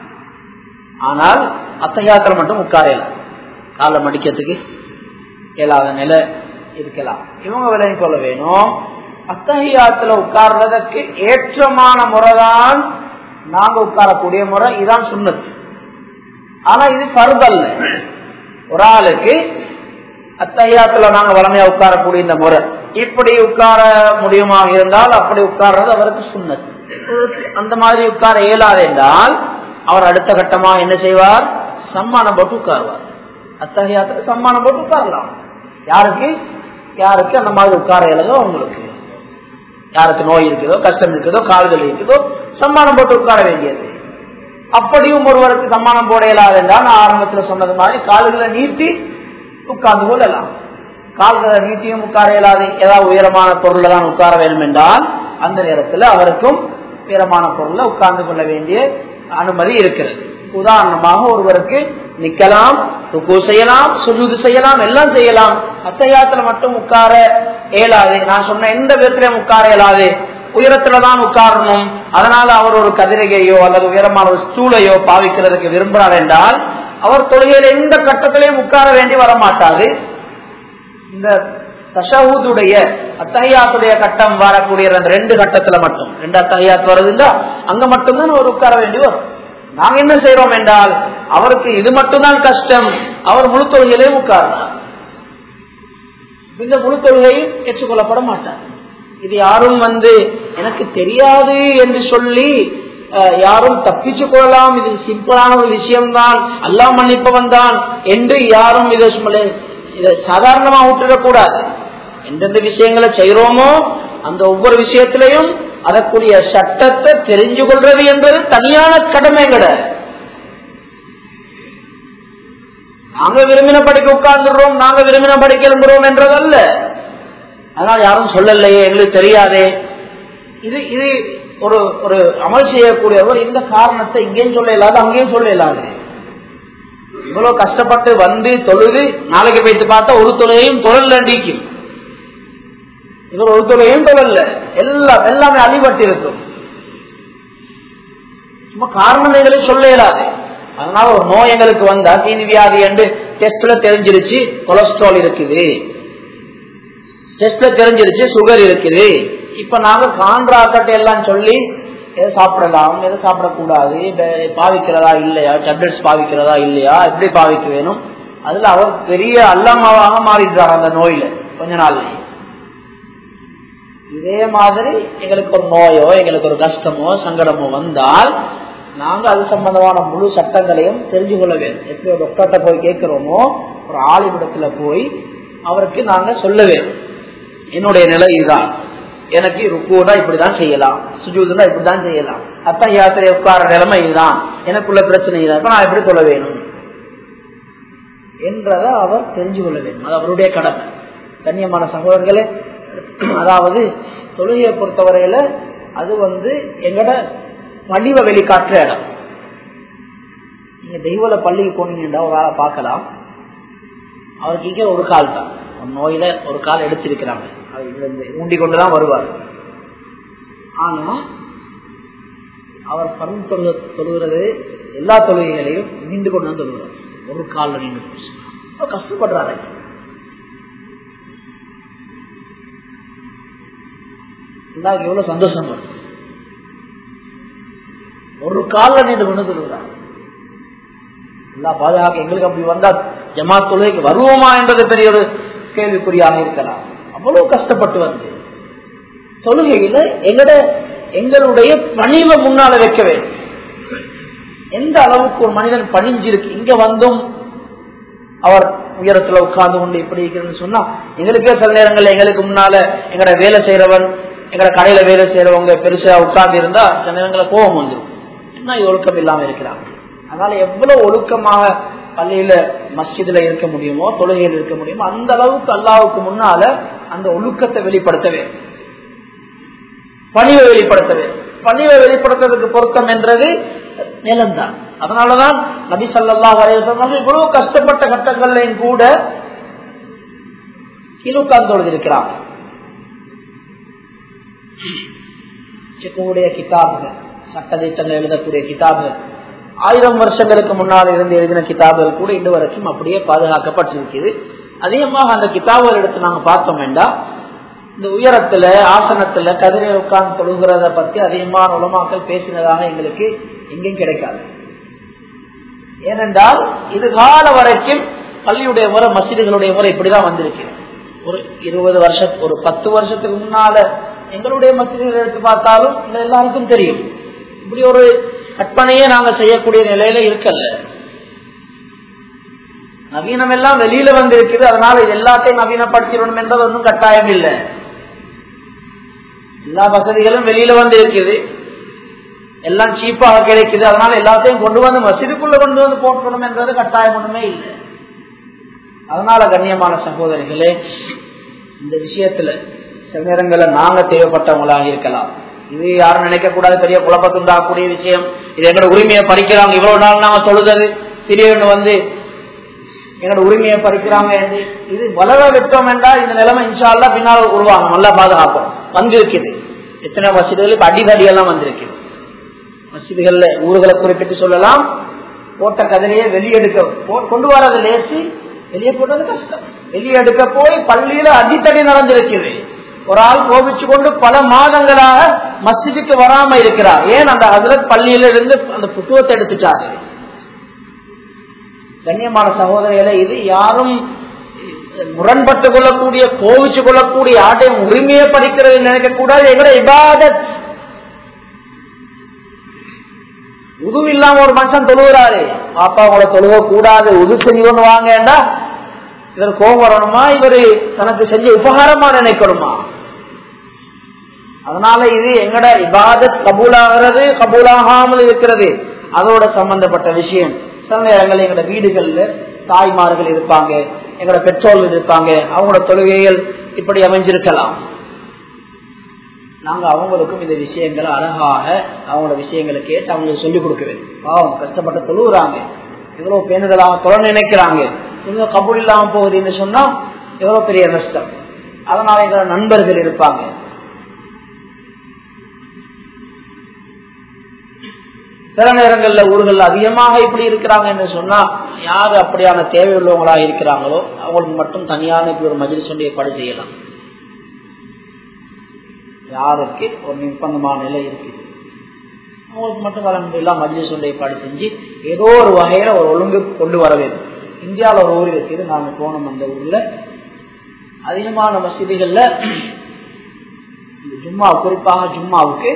ஆனால் அத்தஹியாத்துல மட்டும் உட்காரலாம், காலை மடிக்கிறதுக்கு இயலாத நிலை இருக்கலாம். இவங்க விலகிக் கொள்ள வேணும். அத்தஹியாத்துல உட்கார்றதுக்கு ஏற்றமான முறைதான் நாங்க உட்காரக்கூடிய முறை, இதுதான் சுன்னத். ஆனா இது ஃபர்து அல்ல. ஒரு ஆளுக்கு அத்தஹியாத்துல நாங்க வளமையா உட்காரக்கூடிய இந்த முறை இப்படி உட்கார முடியுமா இருந்தால் அப்படி உட்கார்றது அவருக்கு சுன்னத். அந்த மாதிரி உட்கார இயலாது என்றால் அவர் அடுத்த கட்டமா என்ன செய்வார்? சம்மானம் போட்டு உட்காருவார். அத்தஹியாத்துல சம்மானம் போட்டு உட்காரலாம். யாருக்கு யாருக்கு அந்த மாதிரி உட்கார இயலதோ அவங்களுக்கு, யாருக்கு நோய் இருக்குதோ கஷ்டம் இருக்குதோ கால்கள் இருக்குதோ சம்மானம் போட்டு உட்கார வேண்டியது. அப்படியும் ஒருவருக்கு சம்மானம் போட இயலாது என்றால் நான் ஆரம்பத்துல சொன்னது மாதிரி கால்களை நீட்டி உட்கார்ந்து கொள்ளலாம். கால்களை நீட்டியும் உட்கார இயலாது, ஏதாவது உயரமான பொருளை தான் உட்கார வேண்டும் என்றால் அந்த நேரத்தில் அவருக்கும் உயரமான பொருளை உட்கார்ந்து கொள்ள வேண்டிய அனுமதி இருக்கிறது. உதாரணமாக ஒருவருக்கு நிக்கலாம், ருக்கு செய்யலாம், சுஜூது செய்யலாம், எல்லாம் செய்யலாம். அத்தஹியாத்துல மட்டும் உட்கார இயலாது. நான் சொன்ன எந்த விதத்திலையும் உட்கார இயலாது, உயரத்துலதான் உட்காரணும். அதனால அவர் ஒரு கதிரையோ அல்லது உயரமான ஒரு ஸ்டூலையோ பாவிக்கிறதுக்கு விரும்புகிறார் என்றால் அவர் தொழுகையில எந்த கட்டத்திலையும் உட்கார வேண்டி வரமாட்டாது. இந்த தஷஹூதுடைய அத்தஹியாத்துடைய கட்டம் வரக்கூடிய அந்த ரெண்டு கட்டத்துல மட்டும், ரெண்டு அத்தஹியாத் வருது இல்ல, அங்க மட்டும்தான் அவர் உட்கார வேண்டி வரும். நாங்க என்ன செய்யறோம் என்றால் அவருக்கு இது மட்டும்தான் கஷ்டம், அவர் முழு தொழுகையிலையும் உட்கார்றார். இந்த முழு தொழுகையும் ஏற்றுக்கொள்ளப்பட மாட்டார். இது யாரும் வந்து எனக்கு தெரியாது என்று சொல்லி யாரும் தப்பிச்சு கொள்ளலாம், இது சிம்பிளான ஒரு விஷயம்தான், அல்லாஹ் மன்னிப்பவன் தான் என்று யாரும் இதை இதை சாதாரணமா விட்டுடக்கூடாது. எந்தெந்த விஷயங்களை செய்யறோமோ அந்த ஒவ்வொரு விஷயத்திலையும் அதற்குரிய சட்டத்தை தெரிஞ்சு கொள்றது என்பது தனியான கடமை கிடையாது. நாங்க விரும்பின படிக்க உட்கார்ந்துடுறோம், நாங்க விரும்பின படிக்க எழும்புறோம் என்றதல்ல. அதனால யாரும் சொல்லலையே எங்களுக்கு தெரியாதே, இது இது ஒரு ஒரு அமல் செய்யக்கூடியவர் இந்த காரணத்தை இங்கேயும் சொல்ல இயலாது அங்கேயும் சொல்ல இயலாது. இவ்வளவு கஷ்டப்பட்டு வந்து தொழுது நாளைக்கு போயிட்டு பார்த்தா ஒரு தொழுகையும் தொழல் நீக்கும், இவர் ஒரு தொழுகையும் தொழல, எல்லாம் எல்லாமே அழிபட்டு இருக்கும். சும்மா காரணங்களை சொல்ல இயலாது. அதனால ஒரு நோய் எங்களுக்கு வந்தா தீனி வியாதி என்று டெஸ்ட்ல தெரிஞ்சிருச்சு கொலஸ்ட்ரால் இருக்குது, டெஸ்ட்ல தெரிஞ்சிருச்சு சுகர் இருக்குது. இப்ப நாங்க கான்ட்ராக்ட் எல்லாம் சொல்லி எதை சாப்பிடலாம் எதை சாப்பிடக்கூடாது, பாவிக்கிறதா இல்லையா, டேப்லெட்ஸ் பாவிக்கிறதா இல்லையா, எப்படி பாவிக்க வேணும், அதுல அவர் பெரிய அல்லாமாவாக மாறிடுறார் அந்த நோயில கொஞ்ச நாள்ல. இதே மாதிரி எங்களுக்கு ஒரு நோயோ எங்களுக்கு ஒரு கஷ்டமோ சங்கடமோ வந்தால் நாங்க அது சம்பந்தமான முழு சட்டங்களையும் தெரிஞ்சு கொள்ள வேண்டும். எப்படி ஒரு டாக்டர்கிட்ட போய் கேட்கிறோமோ ஒரு ஆலிமிடத்துல போய் அவருக்கு நாங்க சொல்ல வேண்டும், என்னுடைய நிலை இதுதான், எனக்கு ருக்குனா இப்படிதான் செய்யலாம், சுஜூதுனா இப்படிதான் செய்யலாம், அத்தஹியாத்திலே உட்கார நிலைமை இதுதான், எனக்குள்ள பிரச்சனை இதுதான், இப்ப நான் எப்படி சொல்ல வேணும் என்றதை அவர் தெரிஞ்சு கொள்ள வேண்டும். அது அவருடைய கடமை. கண்ணியமான சகோதரர்களே, அதாவது தொழுகையை பொறுத்தவரையில அது வந்து எங்கட பணிவை வெளிக்காட்டுற இடம். நீங்க தெய்வல பள்ளிக்கு போனீங்கன்னா ஒரு ஆளை பார்க்கலாம், அவருக்கு இங்க ஒரு கால் தான், நோயில ஒரு கால் எடுத்திருக்கிறாங்க, ஊண்டி கொண்டுதான் வருவார். ஆனா அவர் பணம் தொழு தொழுகிறது எல்லா தொழுகைகளையும் நீண்டு கொண்டு தான் தொழுகிறார். ஒரு காலில் நீண்டு கஷ்டப்படுறாரு. எல்லாருக்கும் எவ்வளவு சந்தோஷம் வரும். ஒரு காலில் நீண்டு கொண்டு தொழுகிறார். எல்லா பாதுகாக்க எங்களுக்கு அப்படி வந்தா ஜமாத் தொழுகைக்கு வருவோமா என்பது பெரிய ஒரு கேள்விக்குறியாக இருக்கலாம். அவ்வளவு கஷ்டப்பட்டு வந்து தொழுகையில எங்கட எங்களுடைய பணிவை முன்னால வைக்க வேண்டும். எந்த அளவுக்கு ஒரு மனிதன் பணிஞ்சிருக்கு, இங்க வந்தும் அவர் உயரத்துல உட்கார்ந்து கொண்டு இப்படி இருக்கிறன்னு சொன்னா எங்களுக்கே சில நேரங்கள்ல எங்களுக்கு முன்னால எங்கட வேலை செய்யறவன், எங்கட கடையில வேலை செய்யறவங்க பெருசா உட்கார்ந்து இருந்தா சில நேரங்கள கோபம் வந்துடும், என்ன ஒழுக்கம் இல்லாம இருக்கிறாங்க. அதனால எவ்வளவு ஒழுக்கமாக பள்ளியில மஸ்ஜிதுல இருக்க முடியுமோ, தொழுகையில் இருக்க முடியுமோ, அந்த அளவுக்கு அல்லாஹ்வுக்கு முன்னால அந்த ஒழுக்கத்தை வெளிப்படுத்தவே, பணிவை வெளிப்படுத்தவே. பணிவை வெளிப்படுத்துறதுக்கு பொருத்தம் என்றது நிலம்தான். அதனாலதான் நபி ஸல்லல்லாஹு அலைஹி வஸல்லம் இவ்வளவு கஷ்டப்பட்ட கட்டங்கள்லையும் கூட கீழுக்காந்து இருக்கிறாங்க. செக்குடைய கிதாபுகள், சட்டதிட்டங்கள் எழுதக்கூடிய கிதாபுகள், ஆயிரம் வருஷங்களுக்கு முன்னால் இருந்து எழுதின கிதாபுகள் கூட இன்று வரைக்கும் அப்படியே பாதுகாக்கப்பட்டிருக்கிறது. அதிகமாக அந்த கிதாபுகள் எடுத்து நாங்க பார்த்தோம் வேண்டாம், இந்த உயரத்துல ஆசனத்துல கதிரை உட்கார்ந்து தொழுகிறத பத்தி அதிகமான உலமாக்கள் பேசினதாக எங்களுக்கு எங்கேயும் கிடைக்காது. ஏனென்றால் இது கால வரைக்கும் பள்ளியுடைய முறை, மஸ்ஜிதுகளுடைய முறை இப்படிதான் வந்திருக்கிறது. ஒரு இருபது வருஷம் ஒரு பத்து வருஷத்துக்கு முன்னால எங்களுடைய மஸ்ஜிதுகளை எடுத்து பார்த்தாலும் எல்லாருக்கும் தெரியும், இப்படி ஒரு கற்பனையே நாங்க செய்யக்கூடிய நிலையில இருக்கல. நவீனம் எல்லாம் வெளியில வந்து இருக்குது. அதனால இது எல்லாத்தையும் நவீனப்படுத்திடணும் என்பது ஒன்றும் கட்டாயம் இல்லை. எல்லா வசதிகளும் வெளியில வந்து இருக்குது, எல்லாம் சீப்பாக கிடைக்குது. அதனால எல்லாத்தையும் கொண்டு வந்து மஸ்ஜிதுக்குள்ள கொண்டு வந்து போட்டணும் என்றது கட்டாயம் ஒண்ணுமே இல்லை. அதனால கண்ணியமான சகோதரிகளே, இந்த விஷயத்துல சில நேரங்களில் நாங்க தேவைப்பட்டவங்களாக இருக்கலாம். இது யாரும் நினைக்க கூடாது பெரிய குழப்பத்துண்டாகக்கூடிய விஷயம். இது எங்களோட உரிமையை பறிக்கிறாங்க, இவ்வளவு நாள் நாங்க தொழுதது திடீர்னு வந்து எங்களோட உரிமையை பறிக்கிறாங்க. இது வளர விட்டோம் என்றால் இந்த நிலைமை இன்ஷா அல்லாஹ் பின்னால் உருவாங்க, நல்லா பாதுகாப்போம். வந்திருக்குது எத்தனை மஸ்ஜிதுகள், இப்ப அடிதடியெல்லாம் வந்திருக்குது. மஸ்ஜிதுகள்ல ஊர்களை குறிப்பிட்டு சொல்லலாம், போட்ட கதிரையே வெளியெடுக்க கொண்டு வர்றது லேசி, வெளியே போட்டது கஷ்டம். வெளியே எடுக்க போய் பள்ளியில அடித்தடி நடந்திருக்குது. ஒரு ஆள் கோபிச்சு கொண்டு பல மாதங்களாக மஸ்ஜிதுக்கு வராம இருக்கிறார். ஏன்? அந்த ஹஜ்ரத் பள்ளியில இருந்து அந்த புத்துவத்தை எடுத்துட்டாரு. கண்ணியமான சகோதரிகளை, இது யாரும் முரண்பட்டு கொள்ளக்கூடிய, கோவிச்சு கொள்ளக்கூடிய, யார்டையும் உரிமையை படிக்கிறது நினைக்க கூடாது. எங்கட இபாதத். உது இல்லாம ஒரு மனுஷன் தொழுகிறாரு, பாப்பா உங்களை தொழுக கூடாது, உது செஞ்சு வாங்கடா, இவர் கோபம் வரணுமா, இவரு தனக்கு செஞ்ச உபகாரமா நினைக்கணுமா? அதனால இது எங்கட இபாதத் கபூலாகிறது, கபூலாகாமல் இருக்கிறது, அதோட சம்பந்தப்பட்ட விஷயம். சில நேரங்கள் எங்கட வீடுகள்ல தாய்மார்கள் இருப்பாங்க, எங்களோட பெற்றோர்கள் இருப்பாங்க, அவங்களோட தொழுகைகள் இப்படி அமைஞ்சிருக்கலாம். நாங்க அவங்களுக்கும் இந்த விஷயங்களை அழகாக அவங்களோட விஷயங்களை கேட்டு அவங்களுக்கு சொல்லிக் கொடுக்க வேண்டும். பாவம் கஷ்டப்பட்டு தொழுகிறாங்க, எவ்வளவு பேணுதலாக தொழ நினைக்கிறாங்க, சொல்லுங்க கபூல் இல்லாம போகுதுன்னு சொன்னா எவ்வளவு பெரிய நஷ்டம். அதனால எங்களோட நண்பர்கள் இருப்பாங்க, சில நேரங்கள்ல ஊர்கள் அதிகமாக இப்படி இருக்கிறாங்க என்று சொன்னா, யாரு அப்படியான தேவை உள்ளவங்களா இருக்கிறாங்களோ அவங்களுக்கு மட்டும் தனியான இப்படி ஒரு மஜ்லிஸ் ஒன்றை ஏற்பாடு செய்யலாம். யாருக்கு ஒரு நிர்பந்தமான நிலை இருக்கு அவங்களுக்கு மட்டும் அல்ஹம்துலில்லாஹ் மஜ்லிஸ் ஒன்றை ஏற்பாடு செஞ்சு ஏதோ ஒரு வகையில ஒரு ஒழுங்கு கொண்டு வர வேண்டும். இந்தியாவில் ஒரு ஊர் இருக்குது, நாங்க போனோம். அந்த ஊர்ல அதிகமான மசீதிகள்ல ஜும்மா, குறிப்பாக ஜும்மாவுக்கு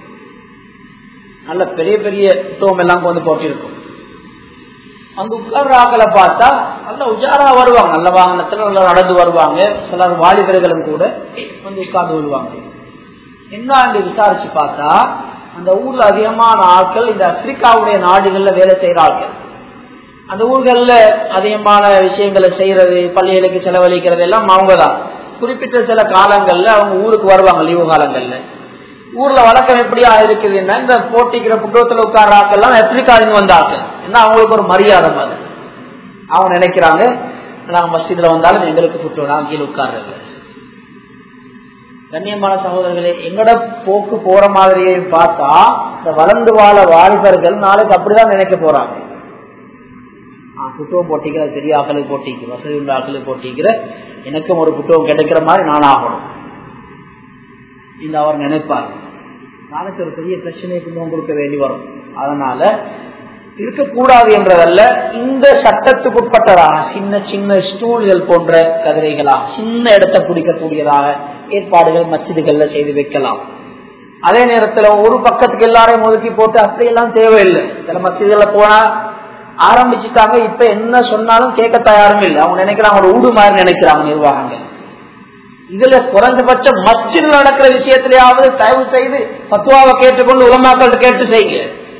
நல்ல பெரிய பெரிய புத்தகம் எல்லாம் வந்து போட்டிருக்கும். அந்த உட்கார்ற ஆக்களை பார்த்தா நல்ல உஜாரா வருவாங்க, நல்ல வாகனத்துல நல்லா நடந்து வருவாங்க. சிலர் வாலிபர்களும் கூட வந்து உட்கார்ந்து வருவாங்க. என்ன விசாரிச்சு பார்த்தா அந்த ஊர்ல அதிகமான ஆட்கள் இந்த ஆப்பிரிக்காவுடைய நாடுகள்ல வேலை செய்யற ஆட்கள். அந்த ஊர்கள்ல அதிகமான விஷயங்களை செய்யறது, பள்ளிகளுக்கு செலவழிக்கிறது எல்லாம் அவங்கதான். குறிப்பிட்ட சில காலங்கள்ல அவங்க ஊருக்கு வருவாங்க. லீவு காலங்கள்ல ஊர்ல வழக்கம் எப்படியா இருக்குதுன்னா, இந்த போட்டிக்கிற புத்தகத்துல உட்கார்ற ஆக்கெல்லாம் ஆப்பிரிக்காவிலிருந்து வந்தாங்க. ஏன்னா அவங்களுக்கு ஒரு மரியாதை மாதிரி. அவங்க நினைக்கிறாங்க, நாங்க மஸ்ஜித்ல வந்தாலும் எங்களுக்கு புத்தகம் நாங்க கீழே உட்கார்றது. கண்ணியமான சகோதரர்களே, எங்கட போக்கு போற மாதிரியே பார்த்தா இந்த வளர்ந்து வாழ வாலிபர்கள் நாளைக்கு அப்படிதான் நினைக்க போறாங்க. புத்தகம் போட்டிக்கிற பெரிய ஆக்களுக்கு போட்டிக்கு, வசதி உள்ள ஆக்களுக்கு போட்டிக்கிற எனக்கும் ஒரு புத்தகம் கிடைக்கிற மாதிரி நான் ஆகணும் இந்த அவர் நினைப்பார். நாளைக்கு ஒரு பெரிய பிரச்சனைக்கு முகம் கொடுக்க வேண்டி வரும். அதனால இருக்கக்கூடாது என்றதல்ல, இந்த சட்டத்துக்கு உட்பட்டதாக சின்ன சின்ன ஸ்டூல்கள் போன்ற கதிரைகளாக சின்ன இடத்தை பிடிக்கக்கூடியதாக ஏற்பாடுகள் மஸ்ஜிதுகள்ல செய்து வைக்கலாம். அதே நேரத்தில் ஒரு பக்கத்துக்கு எல்லாரையும் ஒதுக்கி போட்டு அப்படியெல்லாம் தேவையில்லை. சில மஸ்ஜிதுல போனா ஆரம்பிச்சுட்டாங்க, இப்ப என்ன சொன்னாலும் கேட்க தயாரும் இல்லை. அவங்க நினைக்கிறாங்க ஒரு ஊடு மாதிரி நினைக்கிறாங்க நிர்வாகங்கள். இதுல குறைஞ்சபட்சம் மஸ்ஜித் நடக்கிற விஷயத்திலேயாவது தயவு செய்து பத்துவாவை கேட்டுக்கொண்டு உலமாக்கள் கேட்டு செய்யுங்க.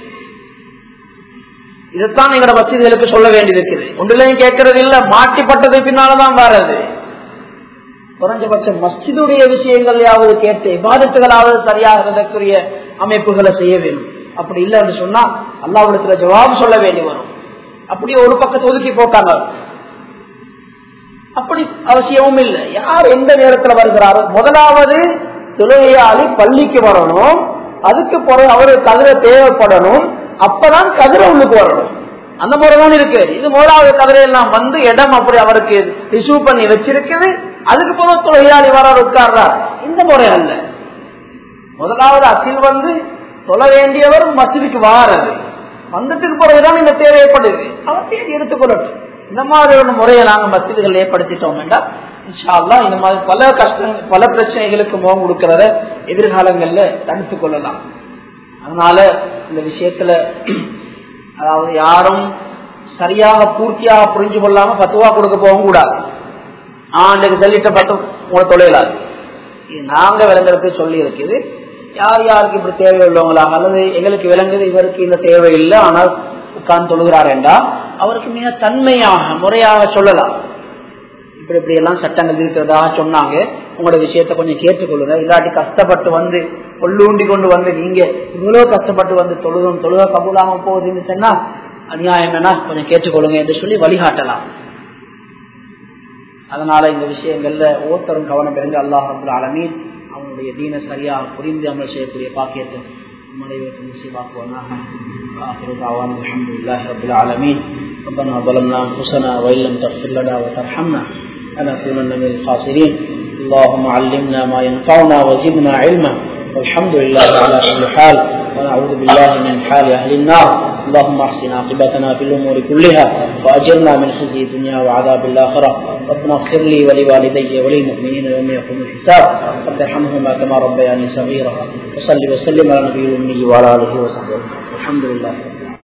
இதைத்தான் எங்களோட மஸ்ஜிதுகளுக்கு சொல்ல வேண்டியிருக்குது. ஒன்றிலையும் கேட்கறது இல்ல, மாட்டிப்பட்டது பின்னால்தான் வர்றது. குறைஞ்சபட்சம் மஸ்ஜிதுடைய விஷயங்களையாவது கேட்டு இபாதத்துகளாவது சரியாகிறதுக்குரிய அமைப்புகளை செய்ய வேண்டும். அப்படி இல்லை என்று சொன்னா அல்லாஹ்விடத்துல ஜவாப் சொல்ல வேண்டி வரும். அப்படியே ஒரு பக்கத்தை ஒதுக்கி போட்டாங்க, அப்படி அவசியமும் இல்லை. யார் எந்த நேரத்தில் வருகிறாரோ முதலாவது தொழுகையாளி பள்ளிக்கு வரணும், அதுக்கு பிறகு அவரு கதிரை தேவைப்படணும், அப்பதான் கதிரை உள்ளுக்கு வரணும். அந்த முறைதான் இருக்கு. இது முதலாவது கதிரையெல்லாம் வந்து இடம் அப்படி அவருக்கு ரிசீவ் பண்ணி வச்சிருக்குது, அதுக்கு பிறகு தொழுகையாளி வர உட்கார்றார். இந்த முறை அல்ல. முதலாவது அசில் வந்து சொல்ல வேண்டியவர் மஸ்ஜிதுக்கு வாரது, வந்ததுக்கு பிறகுதான் இந்த தேவை ஏற்படுது, அவர் தேடி எடுத்துக்கொள்ளட்டும். இந்த மாதிரி ஒரு முறையை நாங்க மஸ்ஜிதுகள் ஏற்படுத்திட்டோம் என்றால் இன்ஷா அல்லாஹ் இந்த மாதிரி பல கஷ்டங்கள் பல பிரச்சனைகளுக்கு முகம் கொடுக்கிறத எதிர்காலங்கள்ல தடுத்துக் கொள்ளலாம். அதனால இந்த விஷயத்துல அதாவது யாரும் சரியாக பூர்த்தியாக புரிஞ்சு கொள்ளாம பத்துவா கொடுக்க போகவும் கூடாது. ஆண்டுக்கு சொல்லிட்ட பத்து உங்களை தொழிலாது. இது நாங்க விளங்குறது சொல்லி இருக்குது. யார் யாருக்கு இப்படி தேவை உள்ளவங்களாக அல்லது எங்களுக்கு விளங்குது இவருக்கு இந்த தேவை இல்லை ஆனால் உட்கார்ந்து தொழுகிறார் என்றால் அவருக்கு மிக தன்மையாக முறையாக சொல்லலாம். இப்படி இப்படி எல்லாம் சட்டங்கள் இருக்கிறதாக சொன்னாங்க, உங்களோட விஷயத்த கொஞ்சம் கேட்டுக்கொள்ளுங்க. இல்லாட்டி கஷ்டப்பட்டு வந்து கொள்ளூண்டி கொண்டு வந்து நீங்க இவ்வளவு கஷ்டப்பட்டு வந்து தொழுதும் தொழுக கபூலாம போகுதுன்னு சொன்னா அநியாயம் என்ன, கொஞ்சம் கேட்டுக்கொள்ளுங்க என்று சொல்லி வழிகாட்டலாம். அதனால இந்த விஷயங்கள்ல ஒவ்வொருத்தரும் கவனம் பெறுங்க. அல்லாஹ் ரப்பல் ஆலமீன் அவனுடைய தீன சரியாக புரிந்து அமல் செய்யக்கூடிய பாக்கியத்தை அனைவருக்கும் நசீபாக்குவானாக. ஆகிரு தாவானா அல்ஹம்துலில்லாஹி ரப்பில் ஆலமீன். ربنا ظلمنا انفسنا وان لم تغفر لنا وترحمنا لنكونن من الخاسرين. اللهم علمنا ما ينفعنا وزدنا علما والحمد لله على كل حال ونعوذ بالله من حال اهل النار. اللهم احسن عاقبتنا في الامور كلها واجرنا من خزي الدنيا وعذاب الاخره. ربنا اغفر لي ولوالدي وللمؤمنين يوم يقوم الحساب. رب ارحمهما كما ربياني صغيرا. وصل وسلم على نبي الامي وعلى اله وصحبه. الحمد لله.